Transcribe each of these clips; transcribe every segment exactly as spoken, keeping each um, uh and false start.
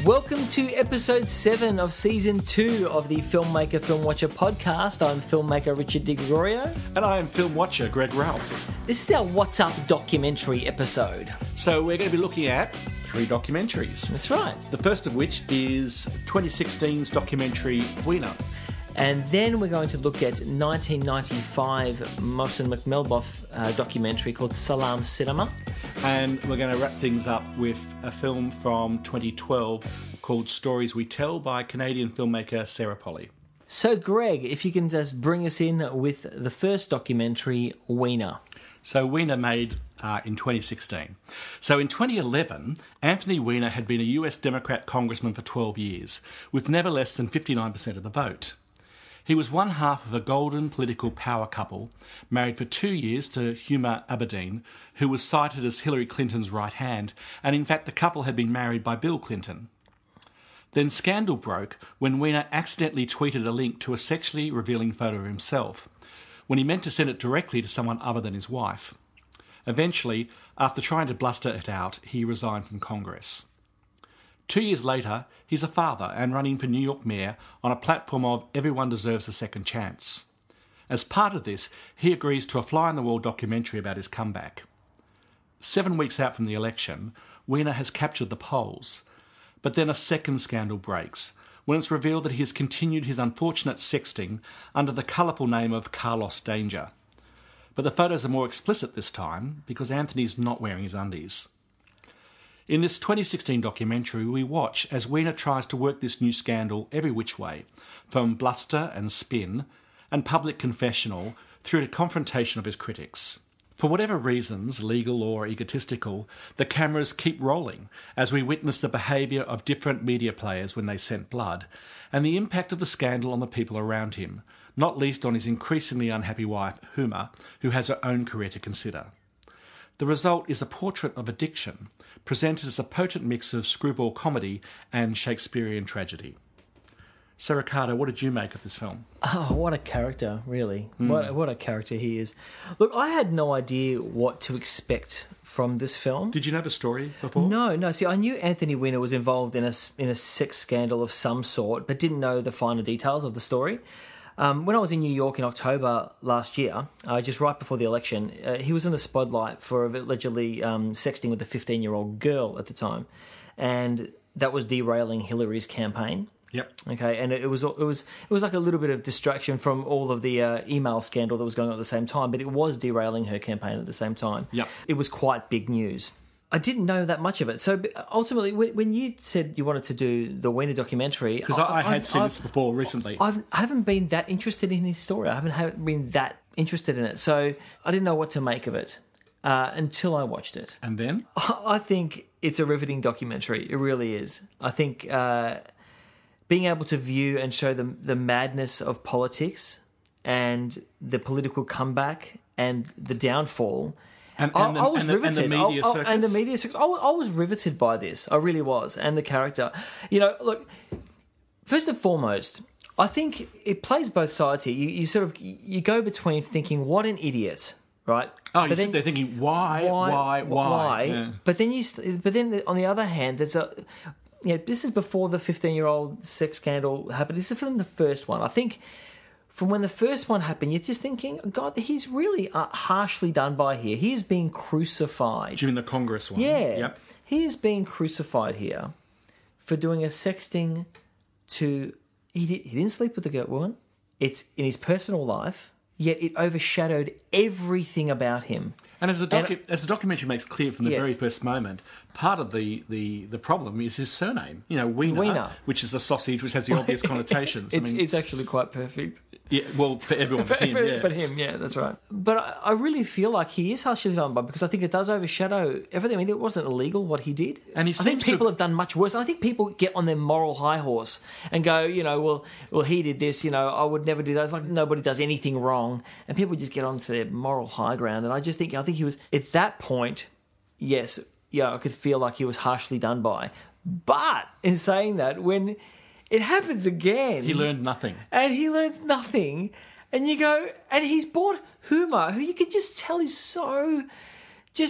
Welcome to episode seven of season two of the Filmmaker Film Watcher podcast. I'm filmmaker Richard Di Gregorio. And I am film watcher Greg Ralph. This is our What's Up documentary episode. So we're going to be looking at three documentaries. That's right. The first of which is twenty sixteen's documentary Weiner. And then we're going to look at nineteen ninety-five Mohsen Makhmalbaf uh, documentary called Salam Cinema. And we're going to wrap things up with a film from twenty twelve called Stories We Tell by Canadian filmmaker Sarah Polley. So, Greg, if you can just bring us in with the first documentary, Weiner. So Weiner made uh, in twenty sixteen. So in twenty eleven, Anthony Weiner had been a U S Democrat congressman for twelve years, with never less than fifty-nine percent of the vote. He was one half of a golden political power couple, married for two years to Huma Abedin, who was cited as Hillary Clinton's right hand, and in fact the couple had been married by Bill Clinton. Then scandal broke when Weiner accidentally tweeted a link to a sexually revealing photo of himself, when he meant to send it directly to someone other than his wife. Eventually, after trying to bluster it out, he resigned from Congress. Two years later, he's a father and running for New York mayor on a platform of everyone deserves a second chance. As part of this, he agrees to a fly-on-the-wall documentary about his comeback. Seven weeks out from the election, Weiner has captured the polls. But then a second scandal breaks, when it's revealed that he has continued his unfortunate sexting under the colourful name of Carlos Danger. But the photos are more explicit this time, because Anthony's not wearing his undies. In this twenty sixteen documentary, we watch as Weiner tries to work this new scandal every which way, from bluster and spin, and public confessional, through to confrontation of his critics. For whatever reasons, legal or egotistical, the cameras keep rolling as we witness the behaviour of different media players when they scent blood, and the impact of the scandal on the people around him, not least on his increasingly unhappy wife, Huma, who has her own career to consider. The result is a portrait of addiction, presented as a potent mix of screwball comedy and Shakespearean tragedy. So, Ricardo, what did you make of this film? Oh, what a character, really. Mm. What, what a character he is. Look, I had no idea what to expect from this film. Did you know the story before? No, no. See, I knew Anthony Weiner was involved in a, in a sex scandal of some sort, but didn't know the finer details of the story. Um, when I was in New York in October last year, uh, just right before the election, uh, he was in the spotlight for allegedly um, sexting with a fifteen-year-old girl at the time, and that was derailing Hillary's campaign. Yep. Okay, and it, it was it was it was like a little bit of distraction from all of the uh, email scandal that was going on at the same time, but it was derailing her campaign at the same time. Yep. It was quite big news. I didn't know that much of it. So ultimately, when you said you wanted to do the Weiner documentary... Because I, I had I've, seen I've, this before recently. I've, I haven't been that interested in his story. I haven't, haven't been that interested in it. So I didn't know what to make of it uh, until I watched it. And then? I think it's a riveting documentary. It really is. I think uh, being able to view and show the, the madness of politics and the political comeback and the downfall... And, I, and, the, I was and, the, riveted. and the media I, I, circus. and the media circus. I, I was riveted by this. I really was. And the character. You know, look, first and foremost, I think it plays both sides here. You, you sort of, you go between thinking, what an idiot, right? Oh, you but sit then, there thinking, why, why, why? Why? Yeah. But then you, but then on the other hand, there's a, you know, this is before the fifteen-year-old sex scandal happened. This is from the first one. I think... From when the first one happened, you're just thinking, God, he's really uh, harshly done by here. He is being crucified. Do you mean the Congress one? Yeah. Yep. He is being crucified here for doing a sexting to... He, did, he didn't sleep with the girl woman. It's in his personal life, yet it overshadowed everything about him. And as the, docu- And- as the documentary makes clear from the Yeah. very first moment, part of the, the, the problem is his surname. You know, Weiner, Weiner. which is a sausage, which has the obvious connotations. It's, I mean, it's actually quite perfect. yeah, well, for everyone, for him, for, yeah. for him, yeah, that's right. But I, I really feel like he is harshly done by because I think it does overshadow everything. I mean, it wasn't illegal what he did. And he I think seems to- people have done much worse. And I think people get on their moral high horse and go, you know, well, well, he did this. You know, I would never do that. It's like nobody does anything wrong, and people just get onto their moral high ground. And I just think, I think he was at that point. Yes, yeah, I could feel like he was harshly done by. But in saying that, when it happens again, He learned nothing. and he learns nothing. And you go, and he's bought Huma, who you can just tell is so just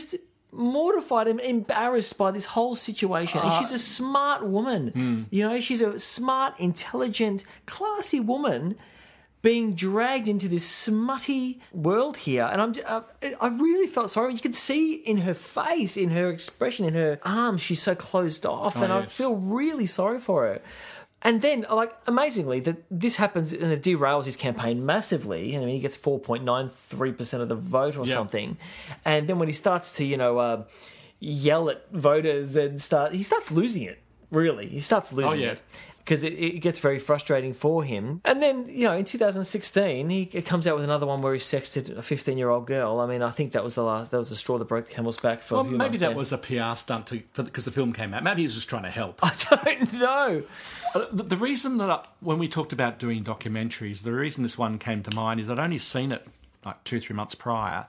mortified and embarrassed by this whole situation. And she's a smart woman. Mm. You know, she's a smart, intelligent, classy woman being dragged into this smutty world here. And I'm, uh, I really felt sorry. You could see in her face, in her expression, in her arms, she's so closed off. Oh, and yes. I feel really sorry for her. And then, like, amazingly, that this happens and it derails his campaign massively. I mean, he gets four point nine three percent of the vote or Yep. something. And then when he starts to, you know, uh, yell at voters and start, he starts losing it, really. He starts losing Oh, yeah. it. Because it, it gets very frustrating for him. And then, you know, in two thousand sixteen, he comes out with another one where he sexted a fifteen-year-old girl. I mean, I think that was the last, that was the straw that broke the camel's back for Well, humour. maybe that Yeah. was a P R stunt to, for because the film came out. Maybe he was just trying to help. I don't know. Uh, The, the reason that I, when we talked about doing documentaries, the reason this one came to mind is I'd only seen it like two, three months prior,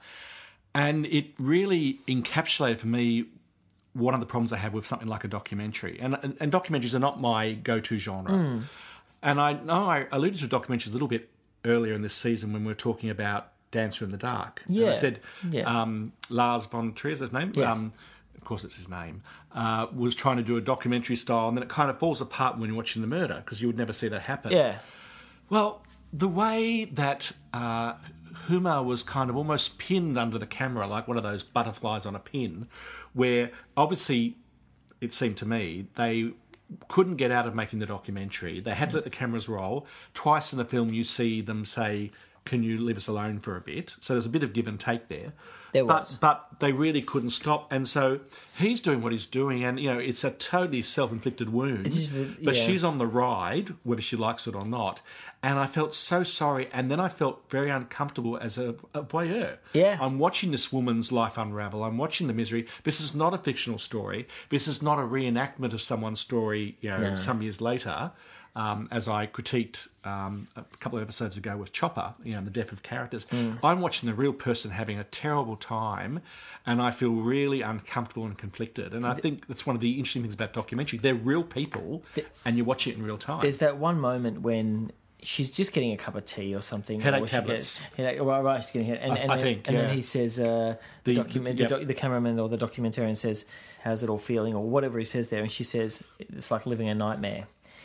and it really encapsulated for me one of the problems I have with something like a documentary. And, and, and documentaries are not my go-to genre. Hmm. And I know I alluded to documentaries a little bit earlier in this season when we were talking about Dancer in the Dark. And Yeah. I said Yeah. um, Lars von Trier is his name? Yes. Um, of course it's his name, uh, was trying to do a documentary style, and then it kind of falls apart when you're watching the murder, because you would never see that happen. Yeah. Well, the way that uh, Huma was kind of almost pinned under the camera, like one of those butterflies on a pin, where obviously, it seemed to me, they couldn't get out of making the documentary. They had to let the cameras roll. Twice in the film you see them say, can you leave us alone for a bit? So there's a bit of give and take there. There but, was. But they really couldn't stop. And so he's doing what he's doing, and, you know, it's a totally self-inflicted wound. It's just the- But yeah. she's on the ride, whether she likes it or not. And I felt so sorry, and then I felt very uncomfortable as a, a voyeur. Yeah. I'm watching this woman's life unravel. I'm watching the misery. This is not a fictional story. This is not a reenactment of someone's story, you know, No. some years later. Um, as I critiqued um, a couple of episodes ago with Chopper, you know, the death of characters. Mm. I'm watching the real person having a terrible time, and I feel really uncomfortable and conflicted. And I think that's one of the interesting things about documentary. They're real people, and you watch it in real time. There's that one moment when she's just getting a cup of tea or something. Headache or she tablets. Gets, headache, well, right, she's getting it. And, I- and, I then, think, and yeah. then he says, uh, the, The- document, yep. the, doc, the cameraman or the documentarian says, how's it all feeling? Or whatever he says there. And she says, it's like living a nightmare.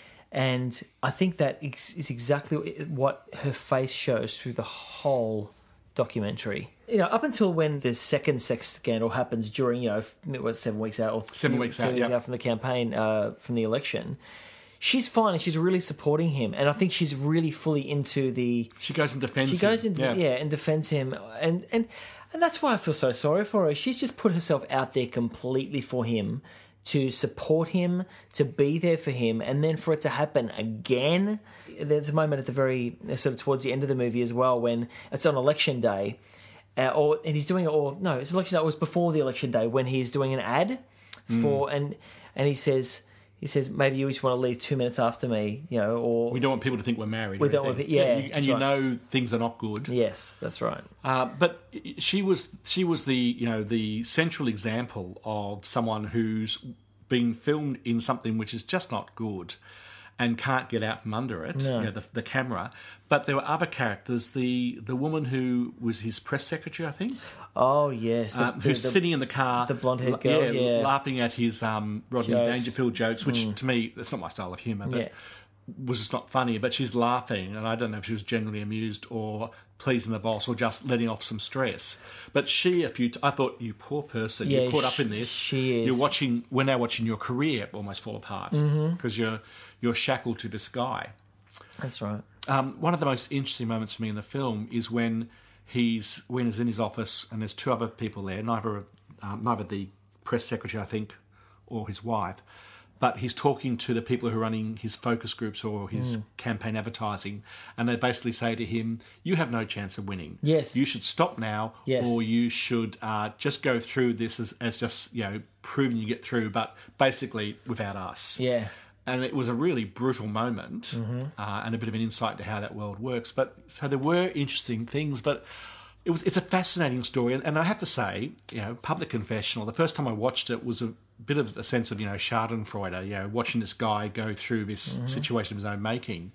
And I think that is exactly what her face shows through the whole documentary. You know, up until when the second sex scandal happens during, you know, it was seven weeks out or Seven weeks seven out, weeks yeah. out from the campaign, uh, from the election, she's fine and she's really supporting him. And I think she's really fully into the... She goes and defends She him. goes into, yeah. and defends him. And, and, and that's why I feel so sorry for her. She's just put herself out there completely for him, to support him, to be there for him, and then for it to happen again. There's a moment at the very, sort of towards the end of the movie as well, when it's on election day, uh, or and he's doing it, or no, it's election day, it was before the election day, when he's doing an ad for, and and he says, he says, maybe you just want to leave two minutes after me, you know, or... We don't want people to think we're married. We or don't want anything. pe- yeah, you- and that's you right. know things are not good. Yes, that's right. Uh, but she was she was the you know the central example of someone who's been filmed in something which is just not good, and can't get out from under it. No. You know, the, the camera. But there were other characters. The the woman who was his press secretary, I think, Oh, yes. The, um, the- who's the- sitting in the car, the blonde-haired la- girl, yeah. laughing at his um, Rodney Jokes. Dangerfield jokes, which to me that's not my style of humour, but Yeah. was just not funny. But she's laughing, and I don't know if she was genuinely amused or pleasing the boss or just letting off some stress. But she, a few, t- I thought, you poor person, Yeah, you're caught up sh- in this. she is. You're watching. We're now watching your career almost fall apart because Mm-hmm. you're you're shackled to this guy. That's right. Um, one of the most interesting moments for me in the film is when he's when he's in his office and there's two other people there, neither um, neither the press secretary, I think, or his wife, but he's talking to the people who are running his focus groups or his Mm. campaign advertising, and they basically say to him, "You have no chance of winning. Yes. you should stop now, Yes. or you should uh, just go through this as, as just you know proving you get through, but basically without us." Yeah. And it was a really brutal moment uh, and a bit of an insight to how that world works. But so there were interesting things, but it was it's a fascinating story. And, and I have to say, you know, Public Confessional, the first time I watched it was a bit of a sense of, you know, Schadenfreude, you know, watching this guy go through this situation of his own making.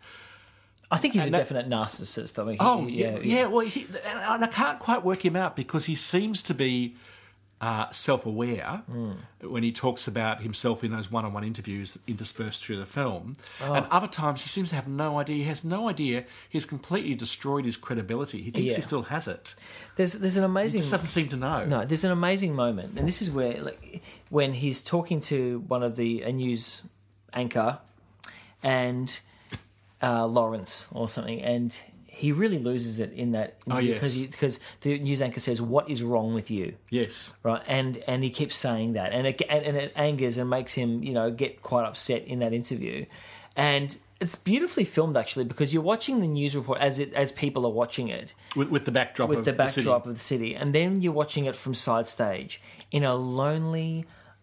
I think he's And a that- definite narcissist. I mean, he- Oh, yeah, yeah, yeah. Well, he, and I can't quite work him out because he seems to be uh, self-aware mm. when he talks about himself in those one-on-one interviews interspersed through the film. Oh. And other times he seems to have no idea. He has no idea. He's completely destroyed his credibility. He thinks yeah. he still has it. There's there's an amazing... He just doesn't seem to know. No, there's an amazing moment. And this is where, like, when he's talking to one of the... a news anchor and uh, Lawrence or something, and... he really loses it in that interview oh, yes. because the news anchor says, "What is wrong with you?" Yes, right, and and he keeps saying that, and it and, and it angers and makes him, you know, get quite upset in that interview, and it's beautifully filmed actually because you're watching the news report as it as people are watching it with, with the backdrop with of the backdrop the of the city, and then you're watching it from side stage in a lonely.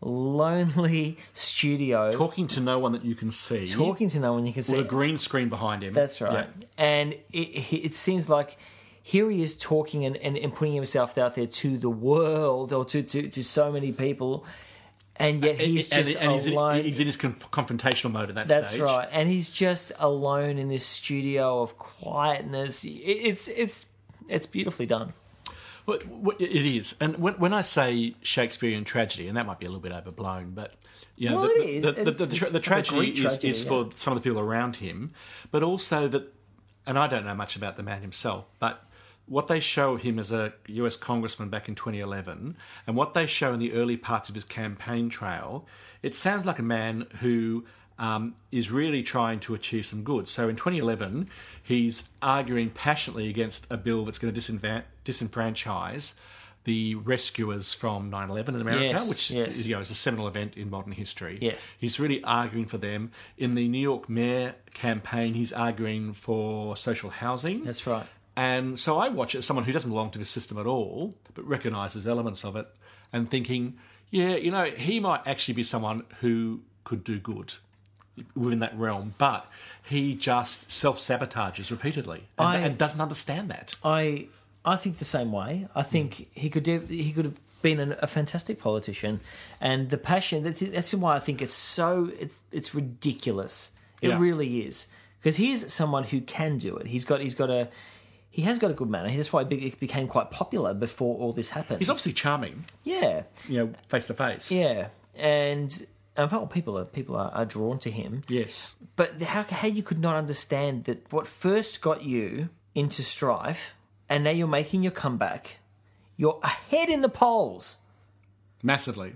lonely studio, talking to no one that you can see, talking to no one you can see, with a green screen behind him. That's right. Yeah. And it, it seems like here he is talking and, and, and putting himself out there to the world or to, to, to so many people, and yet he's and, just and, and alone. He's in, he's in his conf- confrontational mode at that That's stage. That's right, and he's just alone in this studio of quietness. It, it's it's it's beautifully done. Well, it is, and when, when I say Shakespearean tragedy, and that might be a little bit overblown, but you know, well, the, it is. the, the, it's, the, the, it's the tragedy, is, tragedy is yeah. for some of the people around him, but also that, and I don't know much about the man himself, but what they show of him as a U S congressman back in twenty eleven, and what they show in the early parts of his campaign trail, it sounds like a man who um, is really trying to achieve some good. So in twenty eleven, he's arguing passionately against a bill that's going to disenfran- disenfranchise the rescuers from nine eleven in America, yes, which yes. is, you know, is a seminal event in modern history. Yes. He's really arguing for them. In the New York mayor campaign, he's arguing for social housing. That's right. And so I watch it as someone who doesn't belong to the system at all, but recognises elements of it, and thinking, yeah, you know, he might actually be someone who could do good within that realm, but he just self-sabotages repeatedly and, I, and doesn't understand that. I... I think the same way. I think he could do, he could have been an, a fantastic politician, and the passion. That's, that's why I think it's so it's, it's ridiculous. It yeah. really is, because he is someone who can do it. He's got he's got a he has got a good manner. That's why he became quite popular before all this happened. He's obviously charming. Yeah, you know, face to face. Yeah, and in fact, people are people are, are drawn to him. Yes, but how how you could not understand that what first got you into strife. And now you're making your comeback. You're ahead in the polls. Massively.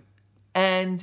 And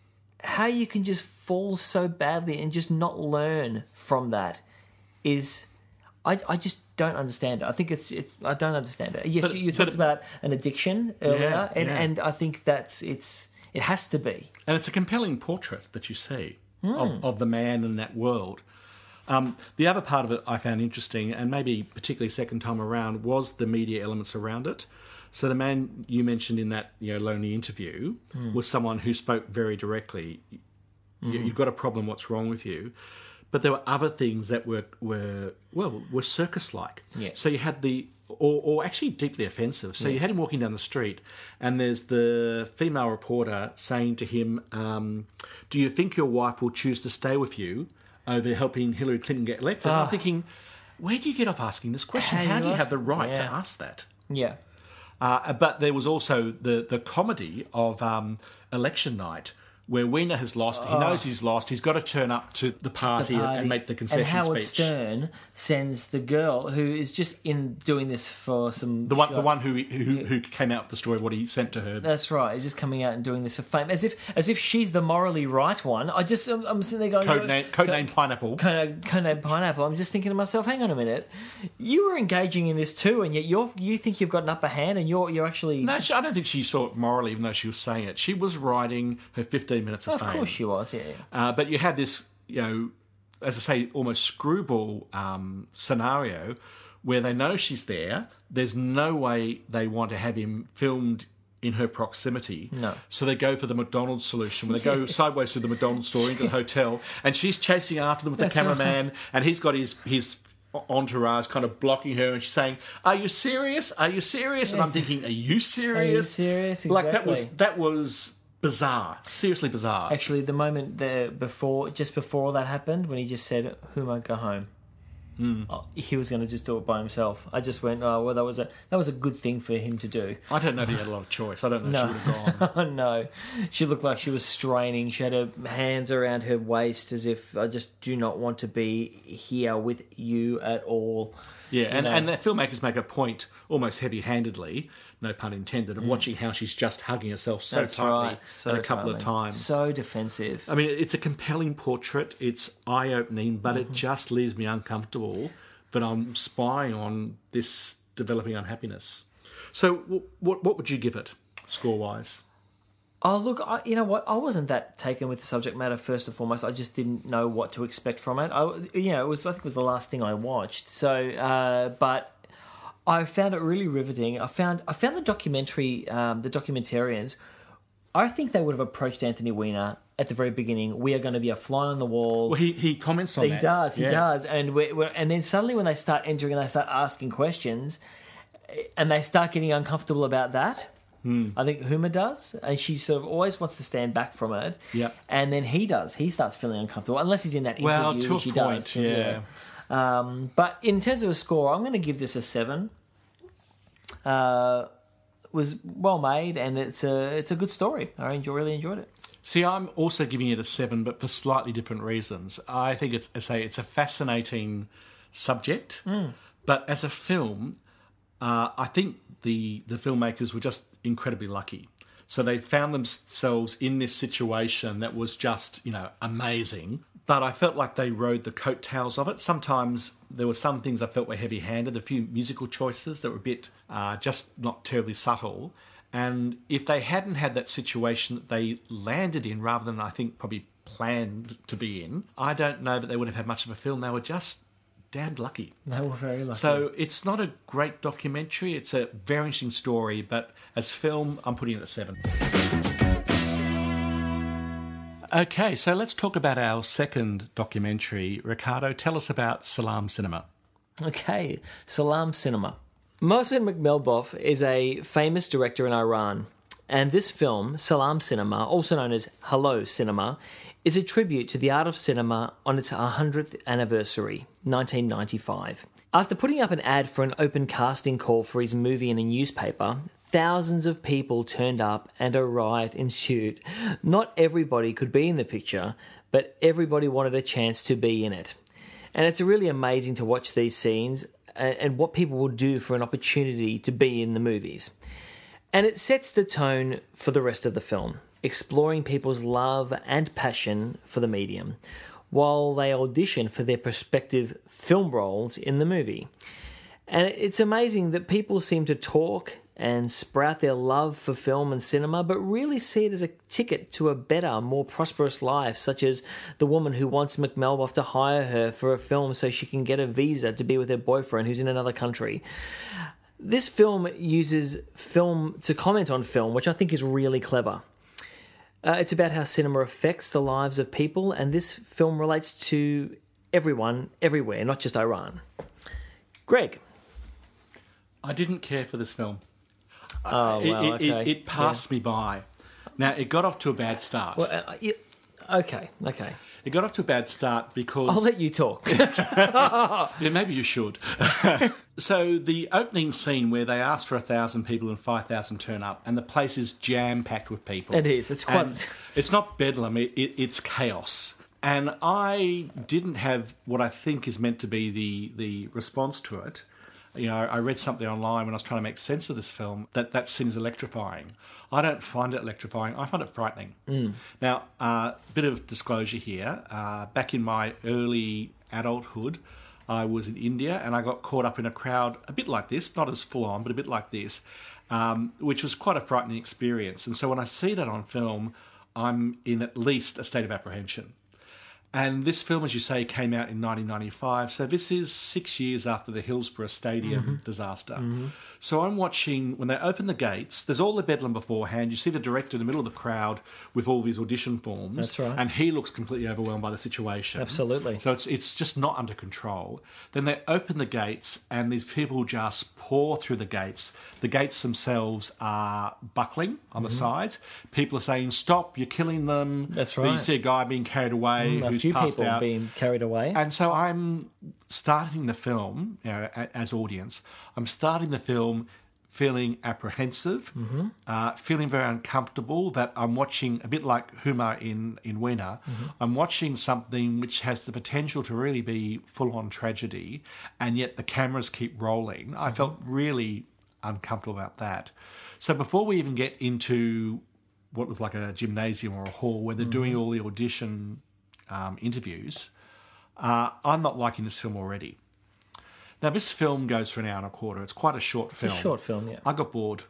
how you can just fall so badly and just not learn from that is... I, I just don't understand it. I think it's... it's I don't understand it. Yes, but, you, you talked about an addiction earlier, yeah, and, yeah. and I think that's... it's it has to be. And it's a compelling portrait that you see mm. of, of the man in that world. Um, the other part of it I found interesting, and maybe particularly second time around, was the media elements around it. So the man you mentioned in that you know lonely interview mm. was someone who spoke very directly. Mm. You've got a problem. What's wrong with you? But there were other things that were were well were circus-like. Yeah. So you had the or, or actually deeply offensive. So yes. you had him walking down the street, and there's the female reporter saying to him, um, "Do you think your wife will choose to stay with you over helping Hillary Clinton get elected?" Oh. I'm thinking, where do you get off asking this question? How, How do you, you have the right yeah. to ask that? Yeah. Uh, but there was also the, the comedy of um, election night, where Weiner has lost. He knows he's lost. He's got to turn up to the party, the party. And, and make the concession and Howard speech. Stern sends the girl who is just in doing this for some... The one, shot. the one who, who who came out with the story of what he sent to her. That's right. He's just coming out and doing this for fame, as if as if she's the morally right one. I just I'm, I'm sitting there going, Codename Codename Co- Pineapple. Codename Code Pineapple. I'm just thinking to myself, hang on a minute, you were engaging in this too, and yet you're you think you've got an upper hand, and you're you're actually no. She, I don't think she saw it morally, even though she was saying it. She was riding her fifteen minutes of oh, fame. Of course she was. Yeah. Uh, but you had this, you know, as I say, almost screwball um, scenario where they know she's there. There's no way they want to have him filmed in her proximity. No. So they go for the McDonald's solution, where they go sideways through the McDonald's store into the hotel, and she's chasing after them with That's the cameraman, right. and he's got his his entourage kind of blocking her, and she's saying, "Are you serious? Are you serious?" Yes. And I'm thinking, "Are you serious? Are you serious? Exactly. Like that was that was bizarre, seriously bizarre." Actually, the moment there before, just before all that happened, when he just said, "Who might go home," Mm. uh, he was going to just do it by himself. I just went, oh well, that was a that was a good thing for him to do. I don't know if he had a lot of choice. I don't know No. if she would have gone. No, she looked like she was straining. She had her hands around her waist as if I just do not want to be here with you at all. Yeah, and, know. and the filmmakers make a point, almost heavy-handedly, no pun intended, of watching how she's just hugging herself so That's tightly right. So at a couple of tightly. times. So defensive. I mean, it's a compelling portrait. It's eye-opening, but Mm-hmm. it just leaves me uncomfortable that I'm spying on this developing unhappiness. So w- what what would you give it, score-wise? Oh, look, I, you know what? I wasn't that taken with the subject matter, first and foremost. I just didn't know what to expect from it. I, you know, it was, I think it was the last thing I watched. So, uh, but I found it really riveting. I found I found the documentary, um, the documentarians, I think they would have approached Anthony Weiner at the very beginning. We are going to be a fly on the wall. Well, he, he comments on he that. does, he Yeah. does. And, we're, we're, and then suddenly when they start entering and they start asking questions and they start getting uncomfortable about that, Hmm. I think Huma does, and she sort of always wants to stand back from it. Yeah. And then he does. He starts feeling uncomfortable, unless he's in that interview, Well, to a which he point, does. yeah. Um, but in terms of a score, I'm going to give this a seven. Uh, it was well made, and it's a it's a good story. I enjoy, really enjoyed it. See, I'm also giving it a seven, but for slightly different reasons. I think it's, I say, it's a fascinating subject, Mm. but as a film, uh, I think the the filmmakers were just incredibly lucky. So they found themselves in this situation that was just, you know, amazing. But I felt like they rode the coattails of it. Sometimes there were some things I felt were heavy-handed, a few musical choices that were a bit uh, just not terribly subtle. And if they hadn't had that situation that they landed in, rather than, I think, probably planned to be in, I don't know that they would have had much of a film. They were just damned lucky. They were very lucky. So it's not a great documentary. It's a very interesting story, but as film, I'm putting it at seven. Okay, so let's talk about our second documentary. Ricardo, tell us about Salam Cinema. Okay, Salam Cinema. Mohsen Makhmalbaf is a famous director in Iran, and this film, Salam Cinema, also known as Hello Cinema, is a tribute to the art of cinema on its one hundredth anniversary, nineteen ninety-five. After putting up an ad for an open casting call for his movie in a newspaper, thousands of people turned up and a riot ensued. Not everybody could be in the picture, but everybody wanted a chance to be in it. And it's really amazing to watch these scenes and what people will do for an opportunity to be in the movies. And it sets the tone for the rest of the film, exploring people's love and passion for the medium, while they audition for their prospective film roles in the movie. And it's amazing that people seem to talk and sprout their love for film and cinema, but really see it as a ticket to a better, more prosperous life, such as the woman who wants Makhmalbaf to hire her for a film so she can get a visa to be with her boyfriend who's in another country. This film uses film to comment on film, which I think is really clever. Uh, it's about how cinema affects the lives of people, and this film relates to everyone, everywhere, not just Iran. Greg. I didn't care for this film. Oh, It, well, it, okay. it, it passed me by. Now, it got off to a bad start. Well, uh, you, okay, okay. It got off to a bad start because... I'll let you talk. Yeah, maybe you should. So the opening scene where they ask for a thousand people and five thousand turn up, and the place is jam-packed with people. It is. It's quite... And it's not bedlam, it, it, it's chaos. And I didn't have what I think is meant to be the, the response to it. You know, I read something online when I was trying to make sense of this film that that scene is electrifying. I don't find it electrifying. I find it frightening. Mm. Now, a uh, bit of disclosure here. Uh, back in my early adulthood, I was in India and I got caught up in a crowd a bit like this, not as full on, but a bit like this, um, which was quite a frightening experience. And so when I see that on film, I'm in at least a state of apprehension. And this film, as you say, came out in nineteen ninety-five. So this is six years after the Hillsborough Stadium mm-hmm. disaster. Mm-hmm. So I'm watching, when they open the gates, there's all the bedlam beforehand. You see the director in the middle of the crowd with all these audition forms. That's right. And he looks completely overwhelmed by the situation. Absolutely. So it's it's just not under control. Then they open the gates and these people just pour through the gates. The gates themselves are buckling on mm-hmm. the sides. People are saying, stop, you're killing them. That's But you right. see a guy being carried away Mm, who's who's few passed people out. being carried away. And so I'm starting the film, you know, a- as audience, I'm starting the film feeling apprehensive, Mm-hmm. uh, feeling very uncomfortable that I'm watching, a bit like Huma in, in Weena, Mm-hmm. I'm watching something which has the potential to really be full-on tragedy, and yet the cameras keep rolling. I Mm-hmm. felt really uncomfortable about that. So before we even get into what looked like a gymnasium or a hall where they're Mm-hmm. doing all the audition um, interviews, uh, I'm not liking this film already. Now, this film goes for an hour and a quarter. It's quite a short film. It's a short film, yeah. I got bored.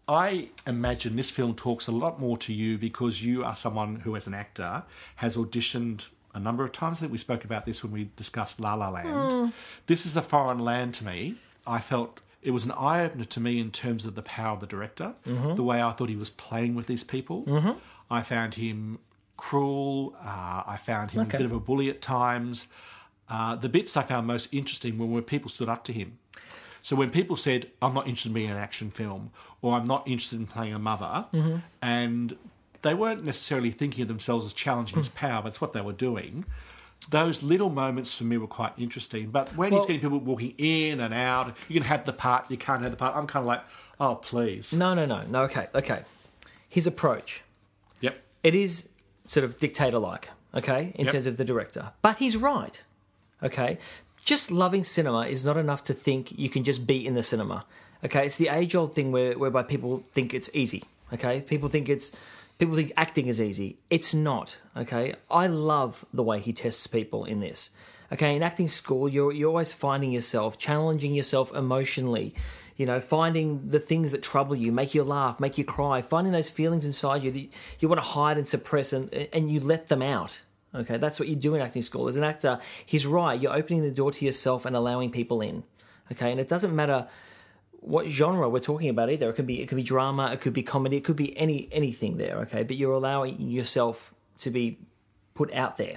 I imagine this film talks a lot more to you because you are someone who, as an actor, has auditioned a number of times. I think we spoke about this when we discussed La La Land. Mm. This is a foreign land to me. I felt it was an eye-opener to me in terms of the power of the director, Mm-hmm. the way I thought he was playing with these people. Mm-hmm. I found him cruel. Uh, I found him Okay. a bit of a bully at times. Uh, the bits I found most interesting were when people stood up to him. So when people said, I'm not interested in being in an action film, or I'm not interested in playing a mother, Mm-hmm. and they weren't necessarily thinking of themselves as challenging his power, but it's what they were doing. Those little moments for me were quite interesting. But when Well- he's getting people walking in and out, you can have the part, you can't have the part, I'm kind of like, oh, please. No, no, no, no. Okay, okay. His approach. Yep. It is sort of dictator-like, okay, in Yep. terms of the director. But he's right, okay? Just loving cinema is not enough to think you can just be in the cinema, okay? It's the age-old thing where, whereby people think it's easy, okay? People think it's... People think acting is easy. It's not, okay? I love the way he tests people in this. Okay, in acting school, you're, you're always finding yourself, challenging yourself emotionally, you know, finding the things that trouble you, make you laugh, make you cry, finding those feelings inside you that you want to hide and suppress, and, and you let them out. Okay, that's what you do in acting school. As an actor, he's right. You're opening the door to yourself and allowing people in. Okay, and it doesn't matter what genre we're talking about either. It could be it could be drama, it could be comedy, it could be any anything there. Okay, but you're allowing yourself to be put out there.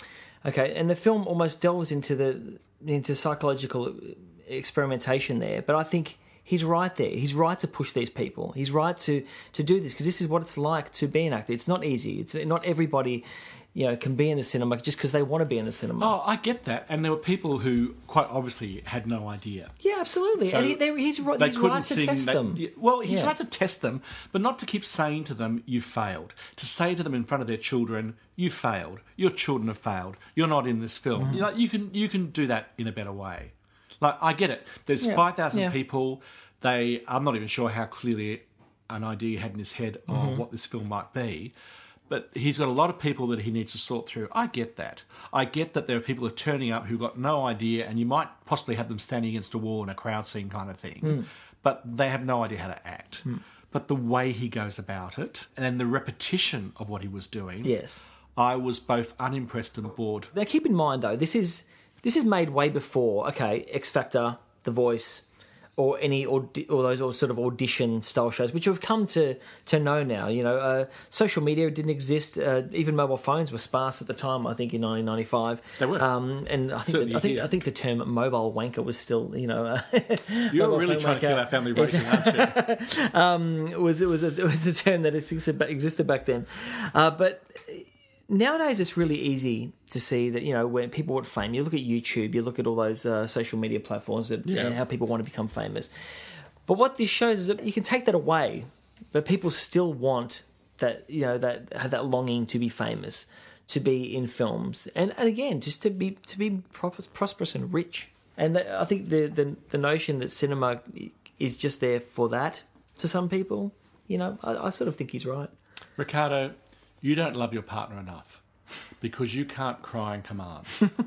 Okay, and the film almost delves into the into psychological experimentation there. But I think he's right there. He's right to push these people. He's right to to do this because this is what it's like to be an actor. It's not easy. It's not everybody, you know, can be in the cinema just because they want to be in the cinema. Oh, I get that. And there were people who quite obviously had no idea. Yeah, absolutely. So and he, they, he's right, They he's couldn't right to sing. test they- them. yeah, Well, he's Yeah. right to test them, but not to keep saying to them, you failed. To say to them in front of their children, you failed. Your children have failed. You're not in this film. Mm-hmm. You know, you can you can do that in a better way. Like, I get it. There's Yeah, five thousand yeah. people. They, I'm not even sure how clearly an idea he had in his head of Mm-hmm. what this film might be. But he's got a lot of people that he needs to sort through. I get that. I get that there are people who are turning up who've got no idea, and you might possibly have them standing against a wall in a crowd scene kind of thing, Mm. but they have no idea how to act. But the way he goes about it, and the repetition of what he was doing, Yes. I was both unimpressed and bored. Now, keep in mind though, this is this is made way before. Okay, X Factor, The Voice, or any or, or those or sort of audition style shows, which we've come to to know now. You know, uh, social media didn't exist. Uh, even mobile phones were sparse at the time. I think in nineteen ninety-five. They were. Um, and I think Certainly I think here. I think the term mobile wanker was still, you know, uh, You're mobile really phone trying to wanker kill our family is- rating, aren't you? it was it was a, it was a term that existed existed back then, uh, but nowadays it's really easy to see that, you know, when people want fame, you look at YouTube, you look at all those uh, social media platforms that Yeah. and how people want to become famous. But what this shows is that you can take that away, but people still want that, you know, that have that longing to be famous, to be in films, and, and again, just to be to be pro- prosperous and rich. And that, I think the, the the notion that cinema is just there for that to some people, you know, I, I sort of think he's right. Ricardo, you don't love your partner enough because you can't cry and command.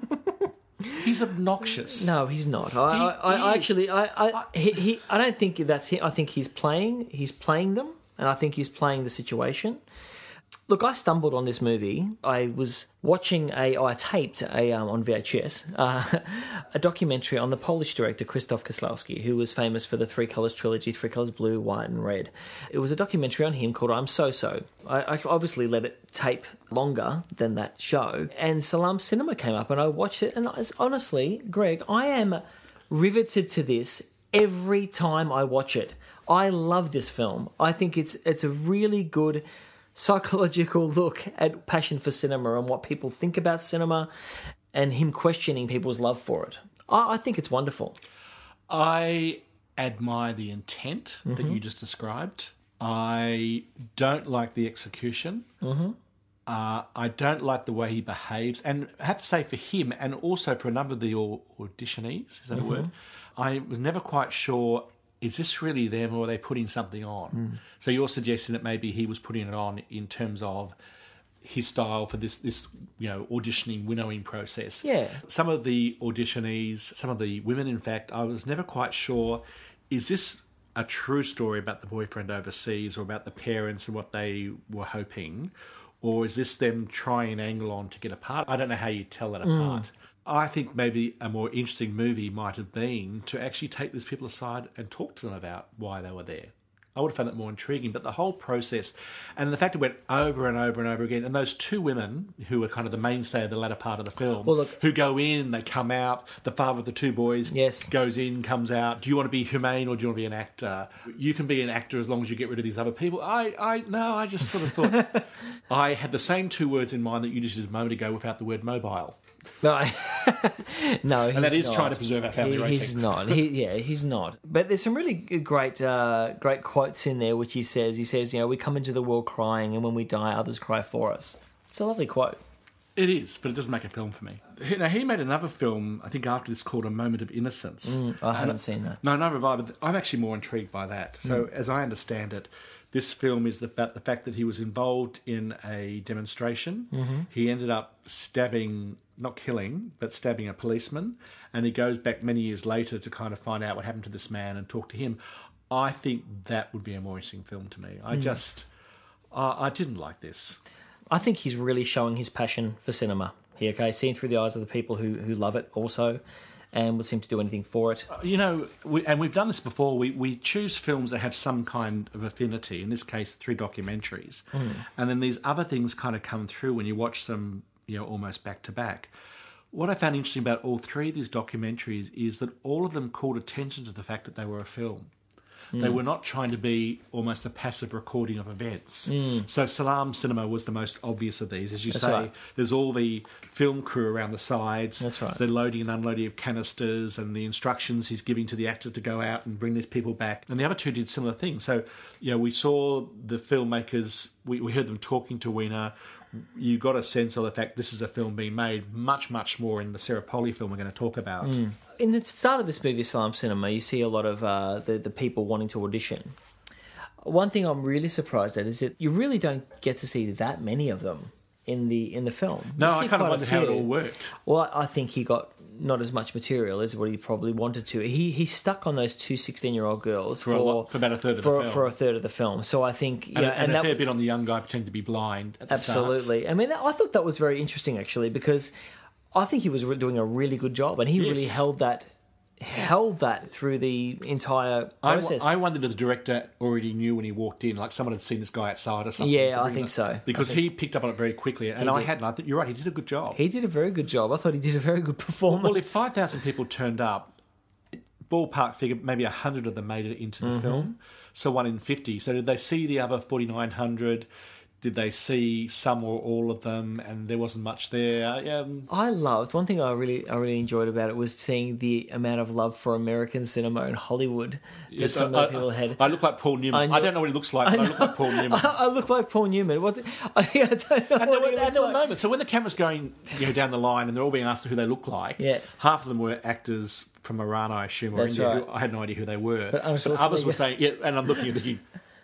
He's obnoxious. No, he's not. I, He I, I is. actually, I, I, he, he, I don't think that's him. I think he's playing. He's playing them, and I think he's playing the situation. Look, I stumbled on this movie. I was watching a, oh, I taped a um, on V H S uh, a documentary on the Polish director Krzysztof Kieslowski, who was famous for the Three Colours trilogy: Three Colours Blue, White, and Red. It was a documentary on him called "I'm So So." I, I obviously let it tape longer than that show, and Salam Cinema came up, and I watched it. And I was, honestly, Greg, I am riveted to this every time I watch it. I love this film. I think it's it's a really good psychological look at passion for cinema and what people think about cinema and him questioning people's love for it. I, I think it's wonderful. I admire the intent mm-hmm. that you just described. I don't like the execution. Mm-hmm. Uh, I don't like the way he behaves. And I have to say, for him and also for a number of the auditionees, is that mm-hmm. a word? I was never quite sure, is this really them or are they putting something on? Mm. So you're suggesting that maybe he was putting it on in terms of his style for this, this you know, auditioning, winnowing process. Yeah. Some of the auditionees, some of the women, in fact, I was never quite sure, is this a true story about the boyfriend overseas or about the parents and what they were hoping? Or is this them trying an angle on to get apart? I don't know how you tell that apart. Mm. I think maybe a more interesting movie might have been to actually take these people aside and talk to them about why they were there. I would have found it more intriguing, but the whole process and the fact it went over and over and over again, and those two women who were kind of the mainstay of the latter part of the film, well, look, who go in, they come out, the father of the two boys yes. goes in, comes out. Do you want to be humane or do you want to be an actor? You can be an actor as long as you get rid of these other people. I, I no, I just sort of thought I had the same two words in mind that you just used a moment ago without the word mobile. No, no, he's and that is not. trying to preserve our family he, rating. He's not. He, yeah, he's not. But there's some really great, uh, great quotes in there, which he says. He says, "You know, we come into the world crying, and when we die, others cry for us." It's a lovely quote. It is, but it doesn't make a film for me. Now, he made another film, I think, after this called A Moment of Innocence. Mm, I haven't and, seen that. No, no, but I'm actually more intrigued by that. So, mm. as I understand it, this film is about the fact that he was involved in a demonstration. Mm-hmm. He ended up stabbing, not killing, but stabbing a policeman. And he goes back many years later to kind of find out what happened to this man and talk to him. I think that would be a more interesting film to me. I mm. just, uh, I didn't like this. I think he's really showing his passion for cinema here, okay? Seeing through the eyes of the people who, who love it also and would seem to do anything for it. You know, we, and we've done this before, we, we choose films that have some kind of affinity, in this case, through documentaries. Mm. And then these other things kind of come through when you watch them, you know, almost back to back. What I found interesting about all three of these documentaries is that all of them called attention to the fact that they were a film. Mm. They were not trying to be almost a passive recording of events. Mm. So Salam Cinema was the most obvious of these. As you That's say, right. There's all the film crew around the sides. That's right. The loading and unloading of canisters and the instructions he's giving to the actor to go out and bring these people back. And the other two did similar things. So, you know, we saw the filmmakers, we, we heard them talking to Weiner. You got a sense of the fact this is a film being made much, much more in the Sarah Polley film we're going to talk about. Mm. In the start of this movie, Salam Cinema, you see a lot of uh, the, the people wanting to audition. One thing I'm really surprised at is that you really don't get to see that many of them in the in the film. No, I kind of wondered how it all worked. Well, I think he got not as much material as what he probably wanted to. He he stuck on those two sixteen-year-old girls for, for, a lot, for about a third of for, the film. For a third of the film. So I think... And, yeah, and, and a that, fair bit on the young guy pretending to be blind at the absolutely. start. I mean, I thought that was very interesting, actually, because I think he was doing a really good job, and he yes. really held that... held that through the entire process. I, I wondered if the director already knew when he walked in, like someone had seen this guy outside or something. Yeah, something I think like, so. Because think he picked up on it very quickly, and I hadn't. I think you're right, he did a good job. He did a very good job. I thought he did a very good performance. Well, if five thousand people turned up, ballpark figure, maybe one hundred of them made it into the mm-hmm. film, so one in fifty. So did they see the other forty-nine hundred? Did they see some or all of them, and there wasn't much there? Um, I loved one thing I really, I really enjoyed about it was seeing the amount of love for American cinema and Hollywood that yes, some I, of the people had. I look like Paul Newman. I, I don't know what he looks like, but I, I look like Paul Newman. I, I look like Paul Newman. What? The, I, I don't know. And what there were, he and there were like. moments. So when the camera's going, you know, down the line, and they're all being asked who they look like, yeah. half of them were actors from Iran, I assume, or That's India. right. Who, I had no idea who they were. But, but others were saying, yeah, and I'm looking at thinking,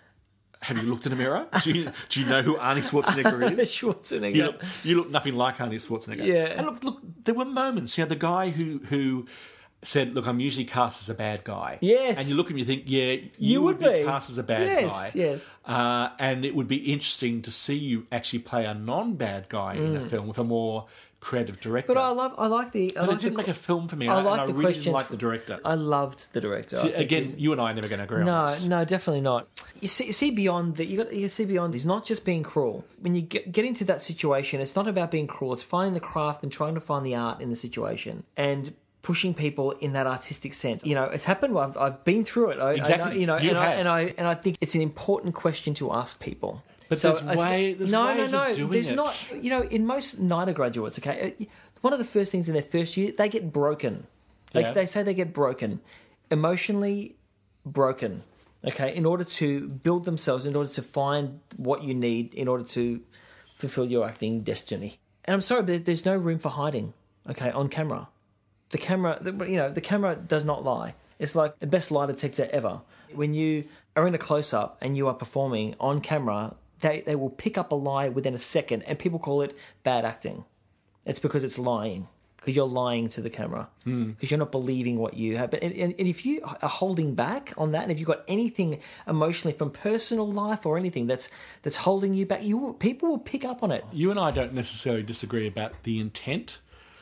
have you looked in a mirror? Do you, do you know who Arnie Schwarzenegger is? Schwarzenegger. You look, you look nothing like Arnie Schwarzenegger. Yeah. And look, look, there were moments. You know, the guy who who said, "Look, I'm usually cast as a bad guy." Yes. And you look at him, you think, "Yeah, you, you would, would be be cast as a bad yes, guy." Yes. Uh, and it would be interesting to see you actually play a non-bad guy mm. in a film with a more creative director. But I love, I like the. I but like it didn't the, make a film for me. I and like I, and the I really questions. didn't like the director. I loved the director. See, again, was, you and I are never going to agree no, on this. No, definitely not. You see, you see beyond that. You got you see beyond. He's not just being cruel. When you get, get into that situation, it's not about being cruel. It's finding the craft and trying to find the art in the situation and pushing people in that artistic sense. You know, it's happened. I've I've been through it. I, Exactly. I know, you know, You and, I, have. and I and I think it's an important question to ask people. But So there's it's- way, there's no, ways no, no. of doing There's it. not. You know, in most NIDA graduates, okay, uh, one of the first things in their first year, they get broken. Like Yeah. they say, they get broken, emotionally broken. Okay, in order to build themselves, in order to find what you need, in order to fulfill your acting destiny. And I'm sorry, but there's no room for hiding. Okay, on camera, the camera, the, you know, the camera does not lie. It's like the best lie detector ever. When you are in a close-up and you are performing on camera, they, they will pick up a lie within a second, and people call it bad acting. It's because it's lying, because you're lying to the camera, because you're not believing what you have. But and, and if you are holding back on that, and if you've got anything emotionally from personal life or anything that's that's holding you back, you will, people will pick up on it. You and I don't necessarily disagree about the intent.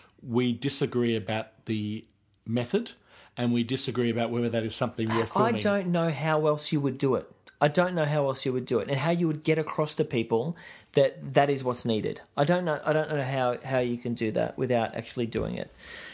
We disagree about the method, and we disagree about whether that is something worth filming. I don't know how else you would do it. I don't know how else you would do it, and how you would get across to people that that is what's needed. I don't know. I don't know how, how you can do that without actually doing it.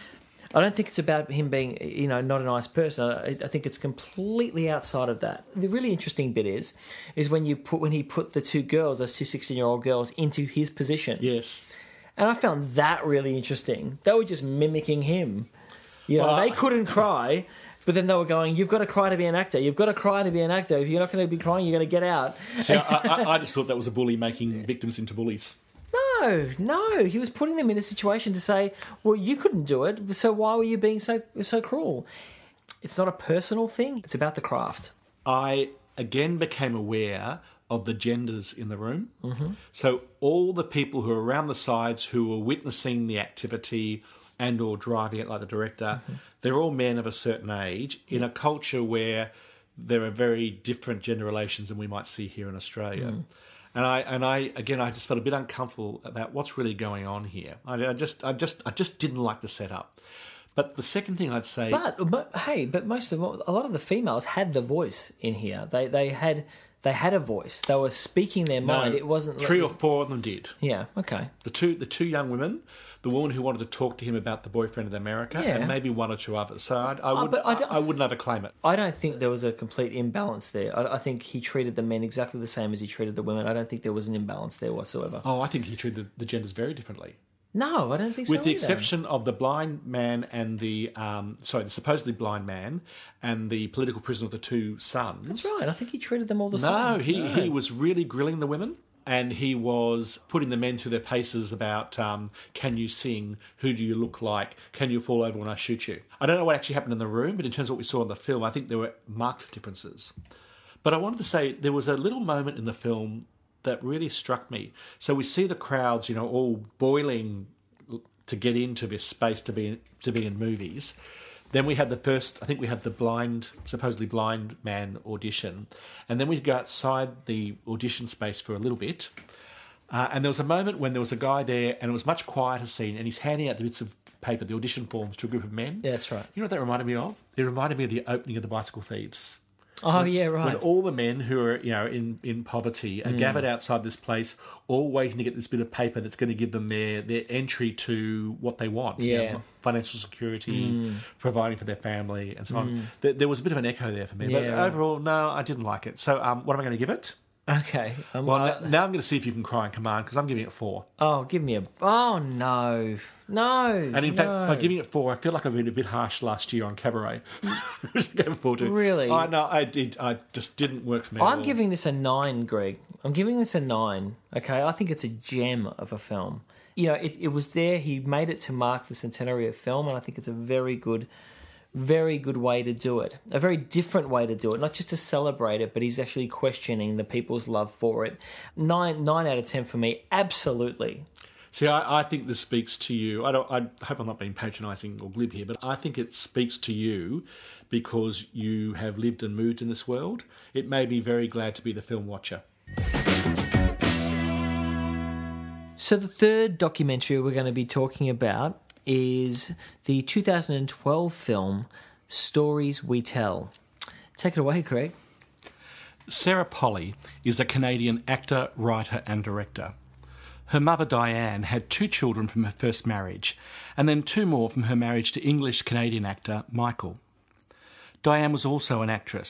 I don't think it's about him being, you know, not a nice person. I, I think it's completely outside of that. The really interesting bit is, is when you put when he put the two girls, those two sixteen-year-old girls, into his position. Yes. And I found that really interesting. They were just mimicking him. You know, Well, they couldn't cry, but then they were going, you've got to cry to be an actor. You've got to cry to be an actor. If you're not going to be crying, you're going to get out. See, I, I, I just thought that was a bully making victims into bullies. No, no. He was putting them in a situation to say, well, you couldn't do it, so why were you being so so cruel? It's not a personal thing. It's about the craft. I again became aware of the genders in the room. Mm-hmm. So all the people who are around the sides who were witnessing the activity and or driving it, like the director, Mm-hmm. they're all men of a certain age in a culture where there are very different gender relations than we might see here in Australia. Mm. And I and I again I just felt a bit uncomfortable about what's really going on here. I, I just I just I just didn't like the setup. But the second thing I'd say, But, but hey, but most of a lot of the females had the voice in here. They they had they had a voice. They were speaking their mind. no, It wasn't three like, or four of them did. yeah. Okay. The two the two young women, the woman who wanted to talk to him about the boyfriend in America, Yeah. and maybe one or two others. So I, I, would, but I I, don't- I wouldn't overclaim it. I don't think there was a complete imbalance there. I, I think he treated the men exactly the same as he treated the women. I don't think there was an imbalance there whatsoever. Oh, I think he treated the, the genders very differently. No, I don't think so. With the either. exception of the blind man and the, um, sorry, the supposedly blind man and the political prisoner of the two sons. That's right. I think he treated them all the No, same. he, he was really grilling the women, and he was putting the men through their paces about, um, can you sing? Who do you look like? Can you fall over when I shoot you? I don't know what actually happened in the room, but in terms of what we saw in the film, I think there were marked differences. But I wanted to say there was a little moment in the film that really struck me. So we see the crowds, you know, all boiling to get into this space to be to be in movies. Then we had the first, I think we had the blind, supposedly blind man audition. And then we go outside the audition space for a little bit. Uh, and there was a moment when there was a guy there, and it was a much quieter scene, and he's handing out the bits of paper, the audition forms, to a group of men. Yeah, that's right. You know what that reminded me of? It reminded me of the opening of The Bicycle Thieves. Oh, yeah, When right. all the men who are, you know, in, in poverty are gathered outside this place, all waiting to get this bit of paper that's going to give them their, their entry to what they want. you Yeah. know, financial security, providing for their family, and so on. There, there was a bit of an echo there for me. but Yeah, right. overall, no, I didn't like it. So um, what am I going to give it? Okay. Um, Well, I- n- now I'm going to see if you can cry in command, because I'm giving it four. oh, give me a... Oh, no. No. And in no. fact, by giving it four, I feel like I've been a bit harsh last year on Cabaret. Which I gave four to. Really? I no, I did. I just didn't work for me. at I'm all. giving this a nine, Greg. I'm giving this a nine. Okay, I think it's a gem of a film. You know, it, it was there. He made it to mark the centenary of film, and I think it's a very good, very good way to do it. A very different way to do it, not just to celebrate it, but he's actually questioning the people's love for it. Nine, nine out of ten for me. Absolutely. See, I, I think this speaks to you. I don't. I hope I'm not being patronising or glib here, but I think it speaks to you because you have lived and moved in this world. It made me very glad to be the film watcher. So the third documentary we're going to be talking about is the two thousand twelve film Stories We Tell. Take it away, Craig. Sarah Polley is a Canadian actor, writer and director. Her mother Diane had two children from her first marriage, and then two more from her marriage to English-Canadian actor Michael. Diane was also an actress,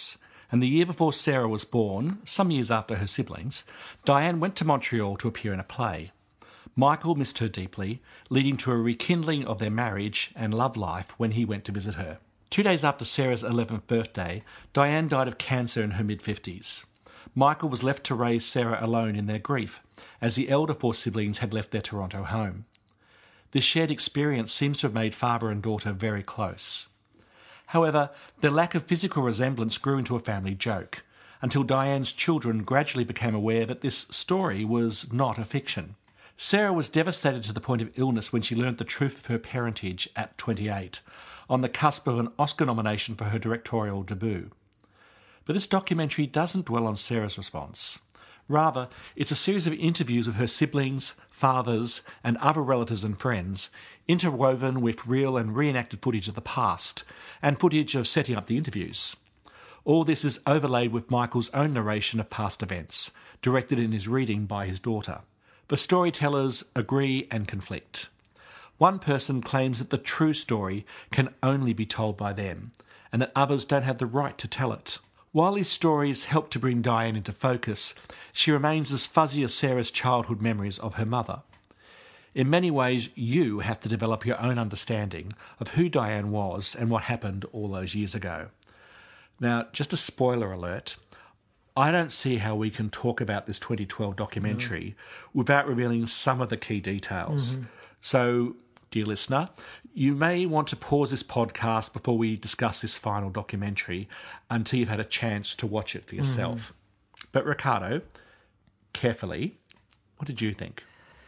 And the year before Sarah was born, some years after her siblings, Diane went to Montreal to appear in a play. Michael missed her deeply, leading to a rekindling of their marriage and love life when he went to visit her. Two days after Sarah's eleventh birthday, Diane died of cancer in her mid-fifties. Michael was left to raise Sarah alone in their grief, as the elder four siblings had left their Toronto home. This shared experience seems to have made father and daughter very close. However, their lack of physical resemblance grew into a family joke, until Diane's children gradually became aware that this story was not a fiction. Sarah was devastated to the point of illness when she learned the truth of her parentage at twenty-eight, on the cusp of an Oscar nomination for her directorial debut. But this documentary doesn't dwell on Sarah's response. Rather, it's a series of interviews with her siblings, fathers, and other relatives and friends, interwoven with real and reenacted footage of the past, and footage of setting up the interviews. All this is overlaid with Michael's own narration of past events, directed in his reading by his daughter. The storytellers agree and conflict. One person claims that the true story can only be told by them, and that others don't have the right to tell it. While these stories help to bring Diane into focus, she remains as fuzzy as Sarah's childhood memories of her mother. In many ways, you have to develop your own understanding of who Diane was and what happened all those years ago. Now, just a spoiler alert, I don't see how we can talk about this twenty twelve documentary mm. without revealing some of the key details. Mm-hmm. So, dear listener, you may want to pause this podcast before we discuss this final documentary until you've had a chance to watch it for yourself. Mm. But Ricardo, carefully, what did you think?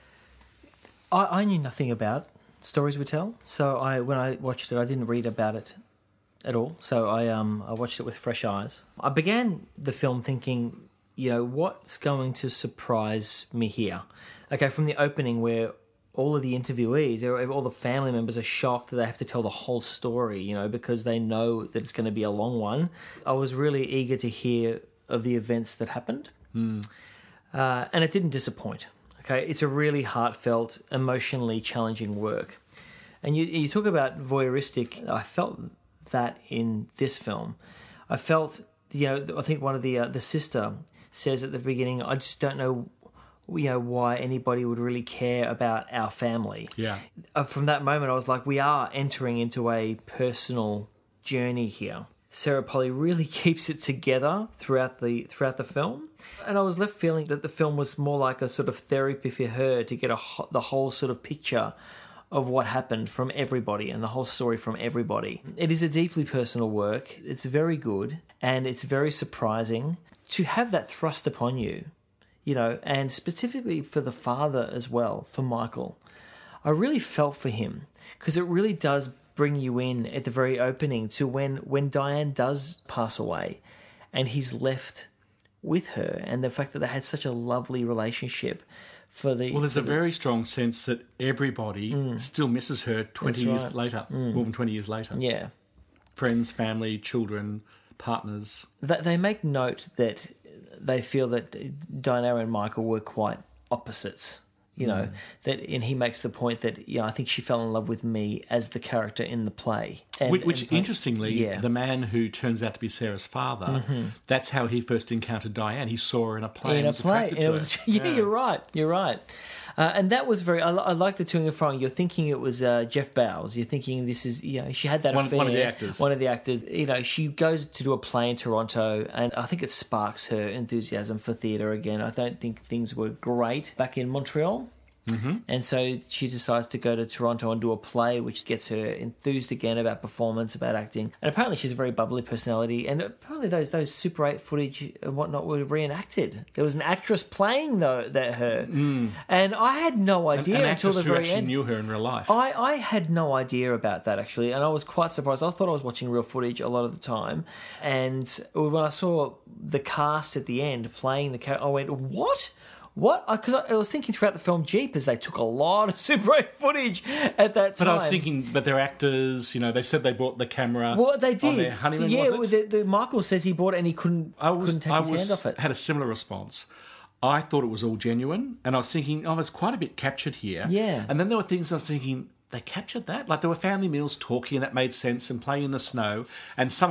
I, I knew nothing about Stories We Tell, so I when I watched it, I didn't read about it at all. So I um I watched it with fresh eyes. I began the film thinking, you know, what's going to surprise me here? Okay, from the opening where all of the interviewees, all the family members are shocked that they have to tell the whole story, you know, because they know that it's going to be a long one. I was really eager to hear of the events that happened. Mm. Uh, and it didn't disappoint. Okay, it's a really heartfelt, emotionally challenging work. And you, you talk about voyeuristic. I felt that in this film. I felt, you know, I think one of the uh, the sister says at the beginning, I just don't know, you know, why anybody would really care about our family. Yeah. Uh, from that moment, I was like, we are entering into a personal journey here. Sarah Polley really keeps it together throughout the throughout the film, and I was left feeling that the film was more like a sort of therapy for her to get a the whole sort of picture of what happened from everybody and the whole story from everybody. It is a deeply personal work. It's very good, and it's very surprising to have that thrust upon you, you know, and specifically for the father as well, for Michael. I really felt for him because it really does bring you in at the very opening to when, when Diane does pass away and he's left with her, and the fact that they had such a lovely relationship. For the, well, there's for a the, very strong sense that everybody mm. still misses her twenty That's years right. later, mm. more than twenty years later. Yeah. Friends, family, children, partners. That they make note that they feel that Diana and Michael were quite opposites. You know, mm. that, and he makes the point that, you know, I think she fell in love with me as the character in the play. And, which, which and play, interestingly, yeah. the man who turns out to be Sarah's father, mm-hmm. that's how he first encountered Diane. He saw her in a play in and a play. And it was, yeah, yeah, you're right. You're right. Uh, and that was very, I, I like the toing and froing. You're thinking it was uh, Jeff Bowes. You're thinking this is, you know, she had that one, affair. One of the actors. One of the actors. You know, she goes to do a play in Toronto, and I think it sparks her enthusiasm for theatre again. I don't think things were great back in Montreal. Mm-hmm. And so she decides to go to Toronto and do a play, which gets her enthused again about performance, about acting. And apparently she's a very bubbly personality. And apparently those those Super eight footage and whatnot were reenacted. There was an actress playing though that her. Mm. And I had no idea an, an until the who very actually end. knew her in real life. I, I had no idea about that, actually. And I was quite surprised. I thought I was watching real footage a lot of the time. And when I saw the cast at the end playing the character, I went, what? What? Because I, I was thinking throughout the film, Jeepers, they took a lot of Super eight footage at that time. But I was thinking, but they're actors, you know, they said they bought the camera well, they did. on their honeymoon, yeah, was it? The, the, Michael says he bought it and he couldn't, I was, couldn't take I his was, hand off it. had a similar response. I thought it was all genuine, and I was thinking, oh, there's quite a bit captured here. Yeah. And then there were things I was thinking, they captured that? Like there were family meals talking, and that made sense, and playing in the snow, and some of it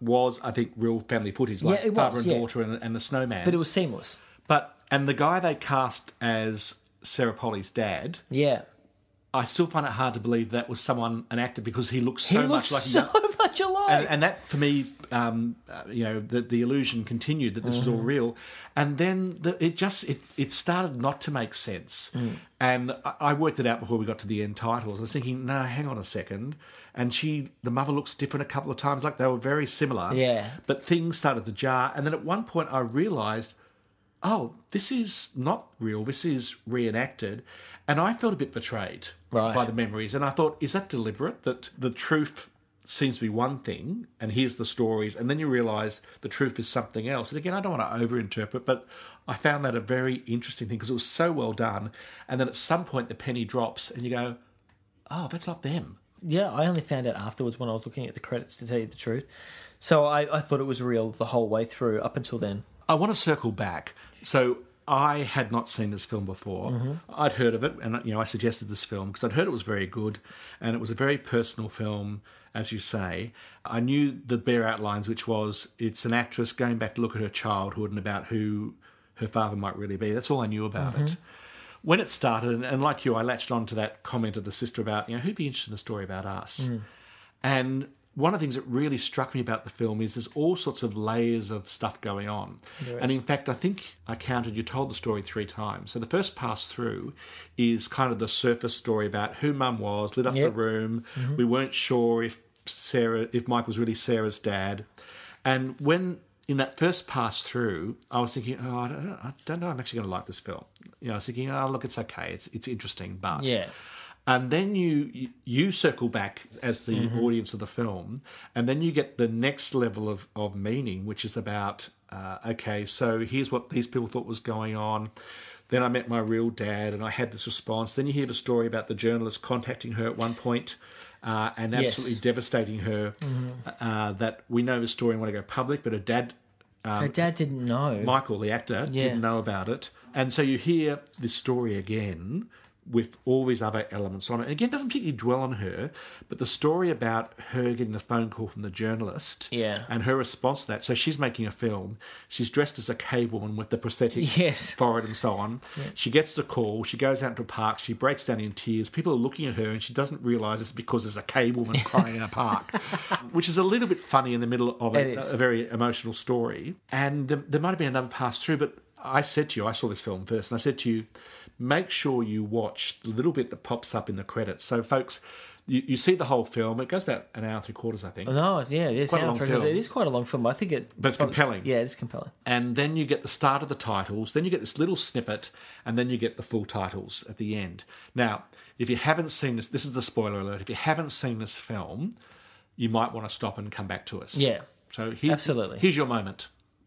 was, I think, real family footage, like Yeah, it father was, and yeah. daughter and, and the snowman. But it was seamless. But and the guy they cast as Sarah Polly's dad, Yeah. I still find it hard to believe that was someone, an actor, because he looks He so looks much like so a young- much alike. And, and that, for me, um, uh, you know, the, the illusion continued that this was all real. And then the, it just, it, it started not to make sense. Mm. And I, I worked it out before we got to the end titles. I was thinking, no, hang on a second. And she, the mother looks different a couple of times, like they were very similar. Yeah. But things started to jar. And then at one point I realised, oh, this is not real. This is reenacted. And I felt a bit betrayed Right. by the memories. And I thought, is that deliberate? That the truth seems to be one thing, and here's the stories, and then you realise the truth is something else. And again, I don't want to overinterpret, but I found that a very interesting thing because it was so well done. And then at some point the penny drops and you go, oh, that's not them. Yeah, I only found out afterwards when I was looking at the credits, to tell you the truth. So I, I thought it was real the whole way through, up until then. I want to circle back. So I had not seen this film before. Mm-hmm. I'd heard of it, and you know, I suggested this film because I'd heard it was very good, and it was a very personal film, as you say. I knew the bare outlines, which was it's an actress going back to look at her childhood and about who her father might really be. That's all I knew about Mm-hmm. it. When it started, and like you, I latched on to that comment of the sister about, you know, who'd be interested in a story about us? Mm. And one of the things that really struck me about the film is there's all sorts of layers of stuff going on. There And is. in fact, I think I counted, you told the story three times. So the first pass through is kind of the surface story about who Mum was, lit up Yep. the room. Mm-hmm. We weren't sure if Sarah, if Mike was really Sarah's dad. And when in that first pass through, I was thinking, oh, I don't, I don't know, I'm actually going to like this film. You know, I was thinking, oh, look, it's okay, it's it's interesting, but Yeah. and then you you circle back as the Mm-hmm. audience of the film, and then you get the next level of, of meaning, which is about, uh, okay, so here's what these people thought was going on. Then I met my real dad, and I had this response. Then you hear the story about the journalist contacting her at one point, uh, and Yes. absolutely devastating her. Uh, that we know the story and want to go public, but her dad, Her dad didn't know. Michael, the actor, Yeah. didn't know about it. And so you hear this story again with all these other elements on it. And again, it doesn't particularly dwell on her, but the story about her getting the phone call from the journalist Yeah. and her response to that. So she's making a film. She's dressed as a cave woman with the prosthetic Yes. forehead and so on. She gets the call. She goes out to a park. She breaks down in tears. People are looking at her and she doesn't realise it's because there's a cave woman crying in a park, which is a little bit funny in the middle of It a, is. a very emotional story. And um, there might have been another pass through, but I said to you, I saw this film first, and I said to you, make sure you watch the little bit that pops up in the credits. So, folks, you, you see the whole film. It goes about an hour and three quarters, I think. No, yeah, it is. quite a yeah, long for- film. It is quite a long film. I think it. But it's compelling. Yeah, it's compelling. And then you get the start of the titles, then you get this little snippet, and then you get the full titles at the end. Now, if you haven't seen this, this is the spoiler alert. If you haven't seen this film, you might want to stop and come back to us. Yeah. So here, Absolutely. Here's your moment.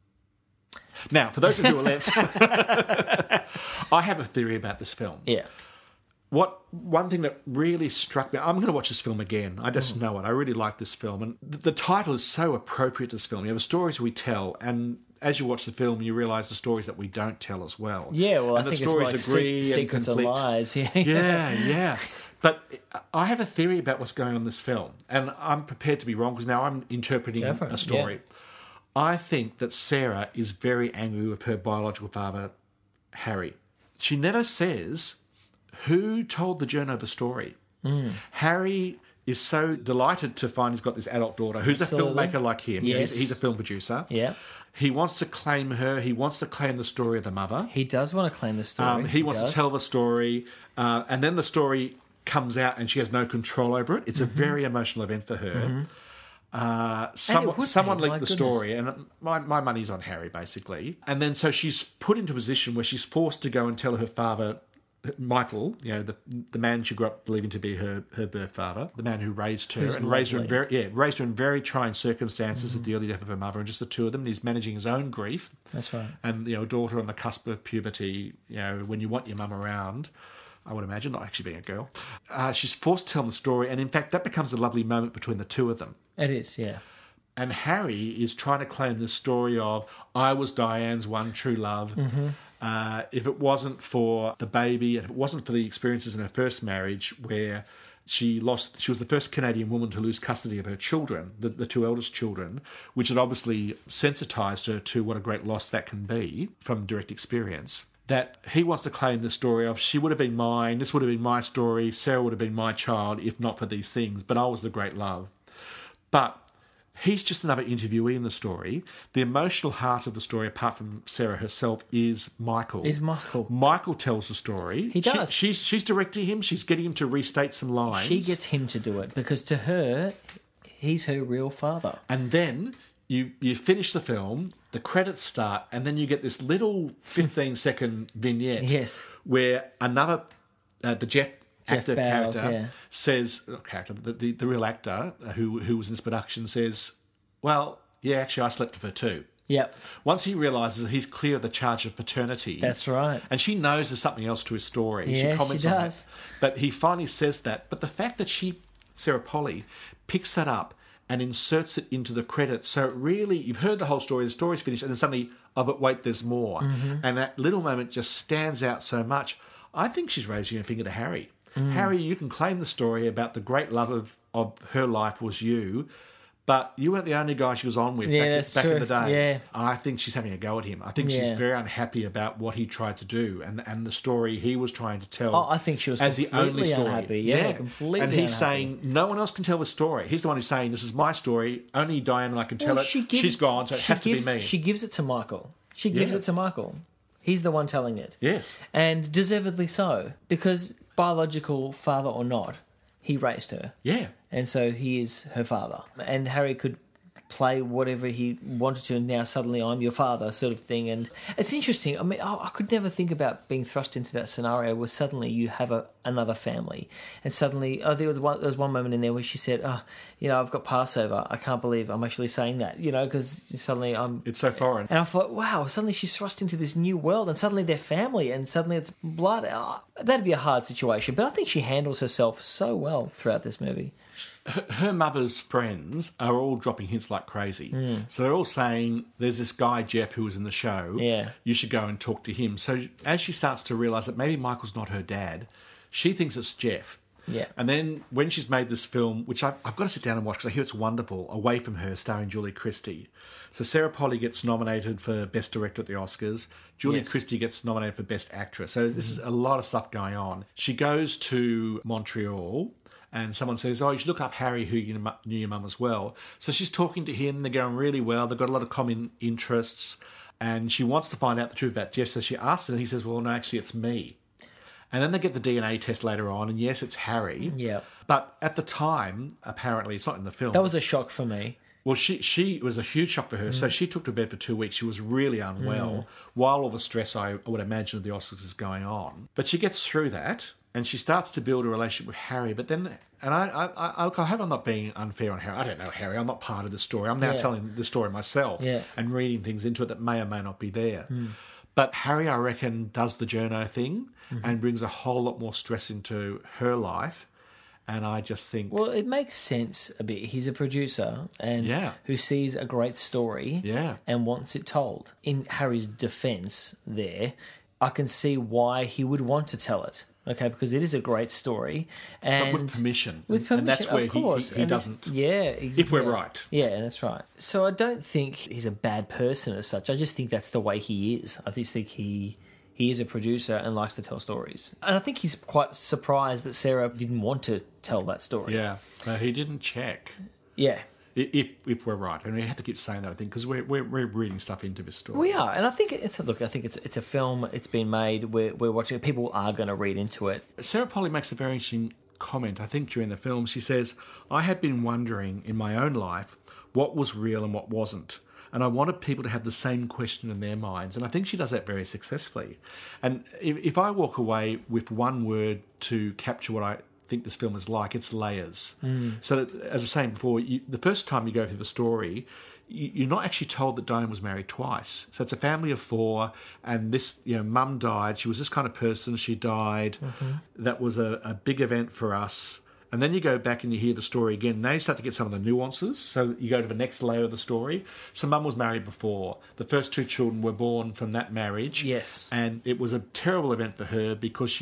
Now, for those of you who are left, I have a theory about this film. Yeah. What one thing that really struck me, I'm going to watch this film again. I Mm. just know it. I really like this film, and the, the title is so appropriate to this film. You know, the stories we tell, and as you watch the film, you realise the stories that we don't tell as well. Yeah, well, and I the think stories it's like agree se- and secrets and conflict. lies. Yeah. Yeah, yeah. But I have a theory about what's going on in this film, and I'm prepared to be wrong because now I'm interpreting Go for it, a story. yeah. I think that Sarah is very angry with her biological father, Harry. She never says who told the journo the story. Mm. Harry is so delighted to find he's got this adult daughter who's Absolutely. a filmmaker like him. Yes. He's, he's a film producer. Yeah. He wants to claim her. He wants to claim the story of the mother. He does want to claim the story. Um, he wants does. to tell the story, uh, and then the story comes out, and she has no control over it. It's a very emotional event for her. Uh, someone would someone be, leaked my the goodness. story, and my, my money's on Harry, basically. And then so she's put into a position where she's forced to go and tell her father, Michael, you know, the the man she grew up believing to be her, her birth father, the man who raised her Who's and raised her in lovely. very yeah raised her in very trying circumstances at the early death of her mother, and just the two of them. And he's managing his own grief. That's right. And, you know, a daughter on the cusp of puberty, you know, when you want your mum around, I would imagine, not actually being a girl, uh, she's forced to tell the story. And in fact, that becomes a lovely moment between the two of them. It is, yeah. And Harry is trying to claim the story of, I was Diane's one true love. Mm-hmm. Uh, if it wasn't for the baby, and if it wasn't for the experiences in her first marriage where She lost. She was the first Canadian woman to lose custody of her children, the, the two eldest children, which had obviously sensitised her to what a great loss that can be from direct experience. That he wants to claim the story of, she would have been mine, this would have been my story, Sarah would have been my child if not for these things, but I was the great love. But he's just another interviewee in the story. The emotional heart of the story, apart from Sarah herself, is Michael. Is Michael. Michael tells the story. He does. She, she's, she's directing him. She's getting him to restate some lines. She gets him to do it because to her, he's her real father. And then you you finish the film, the credits start, and then you get this little fifteen-second vignette Yes. where another, uh, the Jeff, Jeff actor Bowles, character yeah. says, not character, the, the, the real actor who, who was in this production says, well, yeah, actually I slept with her too. Yep. Once he realises that he's clear of the charge of paternity. That's right. And she knows there's something else to his story. Yeah, she comments she on does. that. But he finally says that. But the fact that she, Sarah Polley, picks that up and inserts it into the credits. So it really, you've heard the whole story, the story's finished, and then suddenly, oh, but wait, there's more. Mm-hmm. And that little moment just stands out so much. I think she's raising her finger to Harry. Mm. Harry, you can claim the story about the great love of, of her life was you, but you weren't the only guy she was on with Yeah, back, that's back true. in the day. Yeah. And I think she's having a go at him. I think Yeah. she's very unhappy about what he tried to do and and the story he was trying to tell. Oh, I think she was as the completely only story. unhappy. Yeah, completely And he's unhappy. saying no one else can tell the story. He's the one who's saying this is my story. Only Diane and I can tell Well, it. she gives- She's gone, so it she has gives, to be me. She gives it to Michael. She gives Yeah. it to Michael. He's the one telling it. Yes. And deservedly so, because biological father or not, he raised her. Yeah. And so he is her father. And Harry could play whatever he wanted to, and now suddenly I'm your father sort of thing. And it's interesting. I mean, I, I could never think about being thrust into that scenario where suddenly you have a, another family. And suddenly, oh, there was, one, there was one moment in there where she said, oh, you know, I've got Passover. I can't believe I'm actually saying that, you know, because suddenly I'm... It's so foreign. And I thought, wow, suddenly she's thrust into this new world and suddenly they're family and suddenly it's blood. Oh, that'd be a hard situation. But I think she handles herself so well throughout this movie. Her, her mother's friends are all dropping hints like crazy. Hmm. So they're all saying, there's this guy, Jeff, who was in the show. Yeah. You should go and talk to him. So as she starts to realise that maybe Michael's not her dad, she thinks it's Jeff. Yeah. And then when she's made this film, which I've, I've got to sit down and watch because I hear it's wonderful, Away From Her, starring Julie Christie. So Sarah Polley gets nominated for Best Director at the Oscars. Julie Yes. Christie gets nominated for Best Actress. So this is a lot of stuff going on. She goes to Montreal and someone says, oh, you should look up Harry, who you knew your mum as well. So she's talking to him. They're going really well. They've got a lot of common interests. And she wants to find out the truth about Jeff. So she asks him, and he says, well, no, actually, it's me. And then they get the D N A test later on, and yes, it's Harry. Yeah. But at the time, apparently, it's not in the film. That was a shock for me. Well, she she it was a huge shock for her. So she took to bed for two weeks. She was really unwell, while all the stress, I, I would imagine, of the Oscars is going on. But she gets through that, and she starts to build a relationship with Harry. But then, and I I, I, I hope I'm not being unfair on Harry. I don't know Harry. I'm not part of the story. I'm now Yeah. telling the story myself Yeah. and reading things into it that may or may not be there. But Harry, I reckon, does the journo thing and brings a whole lot more stress into her life. And I just think... Well, it makes sense a bit. He's a producer and Yeah. who sees a great story Yeah. and wants it told. In Harry's defence there, I can see why he would want to tell it. Okay, because it is a great story. And But with permission. With permission, And that's where of course. he, he, he And it's- doesn't... Yeah, ex- If we're yeah. right. Yeah, that's right. So I don't think he's a bad person as such. I just think that's the way he is. I just think he he is a producer and likes to tell stories. And I think he's quite surprised that Sarah didn't want to tell that story. Yeah. No, he didn't check. Yeah. I- If if we're right. And we have to keep saying that, I think, because we're, we're, we're reading stuff into this story. We are, and I think it, look, I think it's it's a film. It's been made. We're we're watching it. People are going to read into it. Sarah Polley makes a very interesting comment, I think, during the film. She says, I had been wondering in my own life what was real and what wasn't. And I wanted people to have the same question in their minds. And I think she does that very successfully. And if, if I walk away with one word to capture what I think this film is like, it's layers. Mm. So that, as I was saying before, you, the first time you go through the story, you, you're not actually told that Diane was married twice. So it's a family of four, and this, you know, mum died. She was this kind of person. She died. Mm-hmm. That was a, a big event for us. And then you go back and you hear the story again. Now you start to get some of the nuances. So you go to the next layer of the story. So mum was married before. The first two children were born from that marriage. Yes. And it was a terrible event for her because she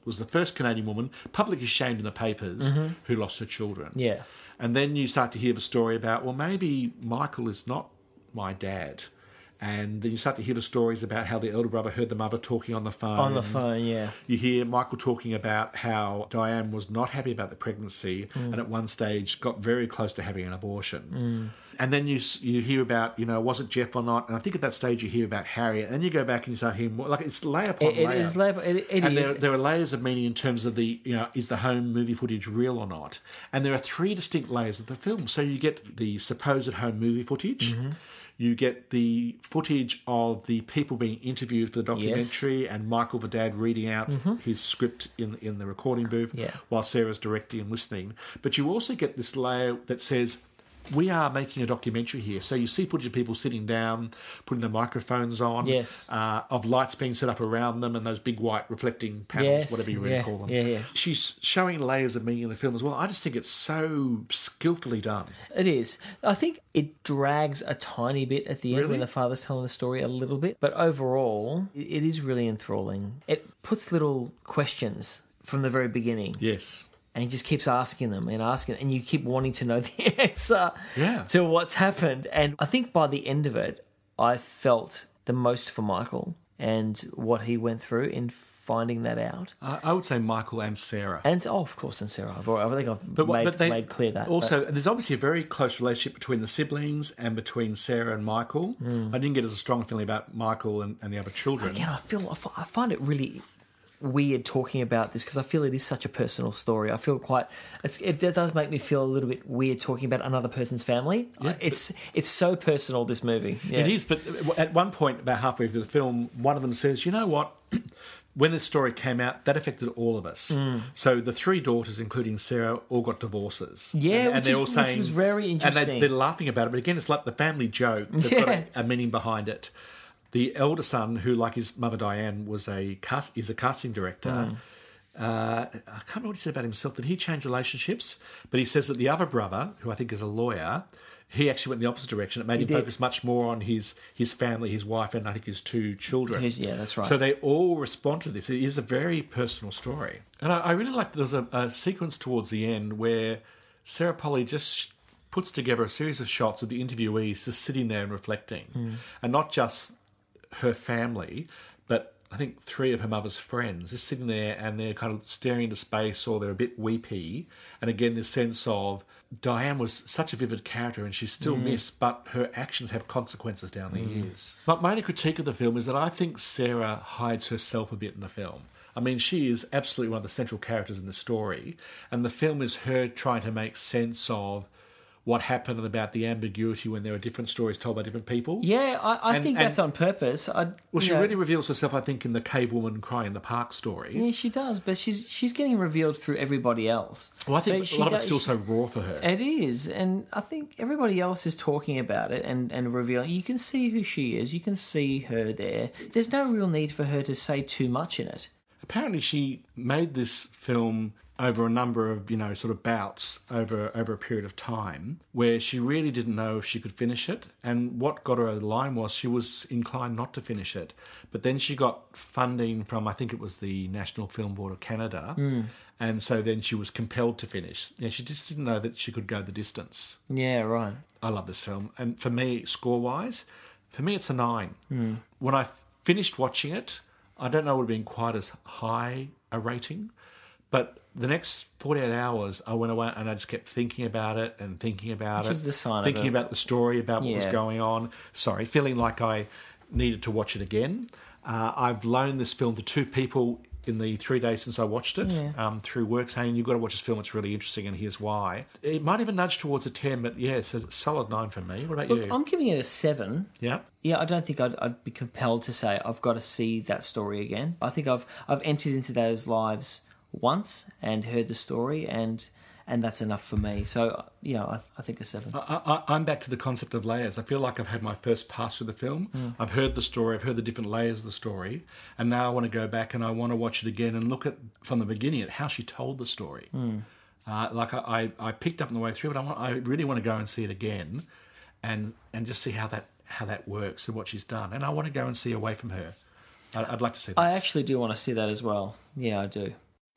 was the first Canadian woman publicly shamed in the papers mm-hmm. who lost her children. Yeah. And then you start to hear the story about, well, maybe Michael is not my dad. And then you start to hear the stories about how the elder brother heard the mother talking on the phone. On the phone, yeah. You hear Michael talking about how Diane was not happy about the pregnancy mm. and at one stage got very close to having an abortion. Mm. And then you you hear about, you know, was it Jeff or not? And I think at that stage you hear about Harriet. And then you go back and you start hearing more. Like, it's layer upon it, it layer. Is layer. It, it and is. There, there are layers of meaning in terms of the, you know, is the home movie footage real or not? And there are three distinct layers of the film. So you get the supposed home movie footage. Mm-hmm. You get the footage of the people being interviewed for the documentary yes. and Michael, the dad, reading out mm-hmm. his script in in the recording booth yeah. while Sarah's directing and listening. But you also get this layer that says, we are making a documentary here. So you see footage of people sitting down, putting the microphones on, yes. uh, of lights being set up around them and those big white reflecting panels, yes. whatever you really yeah. call them. Yeah, yeah. She's showing layers of meaning in the film as well. I just think it's so skillfully done. It is. I think it drags a tiny bit at the end really? when the father's telling the story a little bit. But overall, it is really enthralling. It puts little questions from the very beginning. Yes. And he just keeps asking them and asking, and you keep wanting to know the answer yeah. to what's happened. And I think by the end of it, I felt the most for Michael and what he went through in finding that out. I, I would say Michael and Sarah. And, oh, of course, and Sarah. I've already, I think I've but, made, but they, made clear that. Also, but. there's obviously a very close relationship between the siblings and between Sarah and Michael. Mm. I didn't get as a strong feeling about Michael and, and the other children. Again, I feel I find it really weird talking about this because I feel it is such a personal story. I feel quite it's, it does make me feel a little bit weird talking about another person's family. Yeah, it's it's so personal, this movie. Yeah. It is, but at one point about halfway through the film, one of them says, you know what, when this story came out, that affected all of us. Mm. So the three daughters, including Sarah, all got divorces. Yeah, and, which, and they're is, all saying, which was very interesting. And they, they're laughing about it, but again, it's like the family joke that's yeah. got a, a meaning behind it. The elder son, who, like his mother Diane, was a cast, is a casting director. Mm. Uh, I can't remember what he said about himself. Did he change relationships? But he says that the other brother, who I think is a lawyer, he actually went in the opposite direction. It made he him did. focus much more on his his family, his wife, and I think his two children. His, yeah, that's right. So they all respond to this. It is a very personal story. And I, I really liked there was a, a sequence towards the end where Sarah Polley just puts together a series of shots of the interviewees just sitting there and reflecting. Mm. And not just her family, but I think three of her mother's friends just sitting there and they're kind of staring into space or they're a bit weepy. And again, this sense of Diane was such a vivid character and she's still mm. missed, but her actions have consequences down the mm. years. But my only critique of the film is that I think Sarah hides herself a bit in the film. I mean, she is absolutely one of the central characters in the story, and the film is her trying to make sense of what happened and about the ambiguity when there are different stories told by different people. Yeah, I, I and, think and, that's on purpose. I, well, she know, really reveals herself, I think, in the cave woman crying in the park story. Yeah, she does, but she's she's getting revealed through everybody else. Well, I think so a lot does, of it's still she, so raw for her. It is, and I think everybody else is talking about it and, and revealing. You can see who she is. You can see her there. There's no real need for her to say too much in it. Apparently, she made this film over a number of, you know, sort of bouts over over a period of time where she really didn't know if she could finish it. And what got her over the line was she was inclined not to finish it. But then she got funding from, I think it was the National Film Board of Canada. Mm. And so then she was compelled to finish. Yeah, she just didn't know that she could go the distance. Yeah, right. I love this film. And for me, score-wise, for me it's a nine. Mm. When I finished watching it, I don't know it would have been quite as high a rating. But the next forty-eight hours, I went away and I just kept thinking about it and thinking about Which it. Was the sign thinking of it. about the story, about what yeah. was going on. Sorry, feeling like I needed to watch it again. Uh, I've loaned this film to two people in the three days since I watched it yeah. um, through work, saying, you've got to watch this film, it's really interesting, and here's why. It might even nudge towards a ten, but yeah, it's a solid nine for me. What about Look, you? I'm giving it a seven. Yeah? Yeah, I don't think I'd, I'd be compelled to say I've got to see that story again. I think I've I've entered into those lives once and heard the story, and and that's enough for me. So, you know, I, I think a seven. I, I, I'm back to the concept of layers. I feel like I've had my first pass through the film. Mm. I've heard the story, I've heard the different layers of the story, and now I want to go back and I want to watch it again and look at, from the beginning, at how she told the story. Mm. Uh, like I, I, I picked up on the way through, but I, want, I really want to go and see it again and and just see how that how that works and what she's done. And I want to go and see Away from Her. I, I'd like to see that. I actually do want to see that as well. Yeah, I do.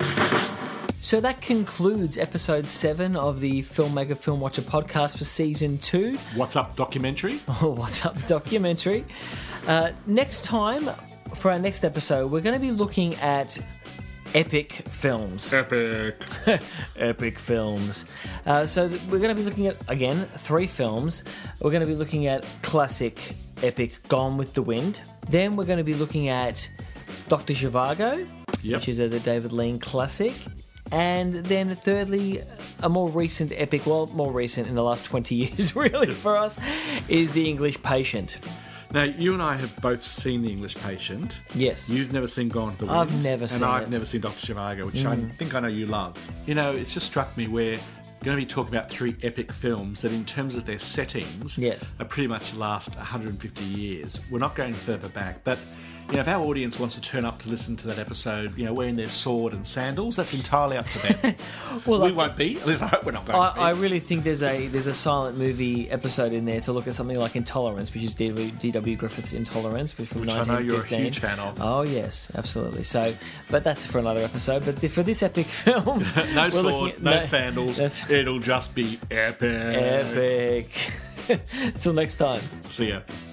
So that concludes episode seven of the Filmmaker Film Watcher podcast for season two. What's Up documentary? Oh, What's Up documentary. Uh, next time, for our next episode, we're going to be looking at epic films. Epic. Epic films. Uh, so th- we're going to be looking at, again, three films. We're going to be looking at classic, epic Gone with the Wind. Then we're going to be looking at Doctor Zhivago, Yep. which is a, the David Lean classic. And then thirdly, a more recent epic, well, more recent in the last twenty years really for us, is The English Patient. Now, you and I have both seen The English Patient. Yes. You've never seen Gone with the Wind. I've never seen And I've it. never seen Doctor Zhivago, which I think I know you love. You know, it's just struck me we're going to be talking about three epic films that in terms of their settings Yes. are pretty much last one hundred fifty years. We're not going further back, but... You know, if our audience wants to turn up to listen to that episode, you know, wearing their sword and sandals, that's entirely up to them. Well, we like, won't be. At least I hope we're not going I, to be. I really think there's a there's a silent movie episode in there to look at something like Intolerance, which is D W Griffith's Intolerance, which from Which I know nineteen fifteen. you're a huge fan of. Oh yes, absolutely. So, but that's for another episode. But for this epic film, no we're sword, looking at- no, sandals. That's It'll just be epic. epic. Till next time. See ya.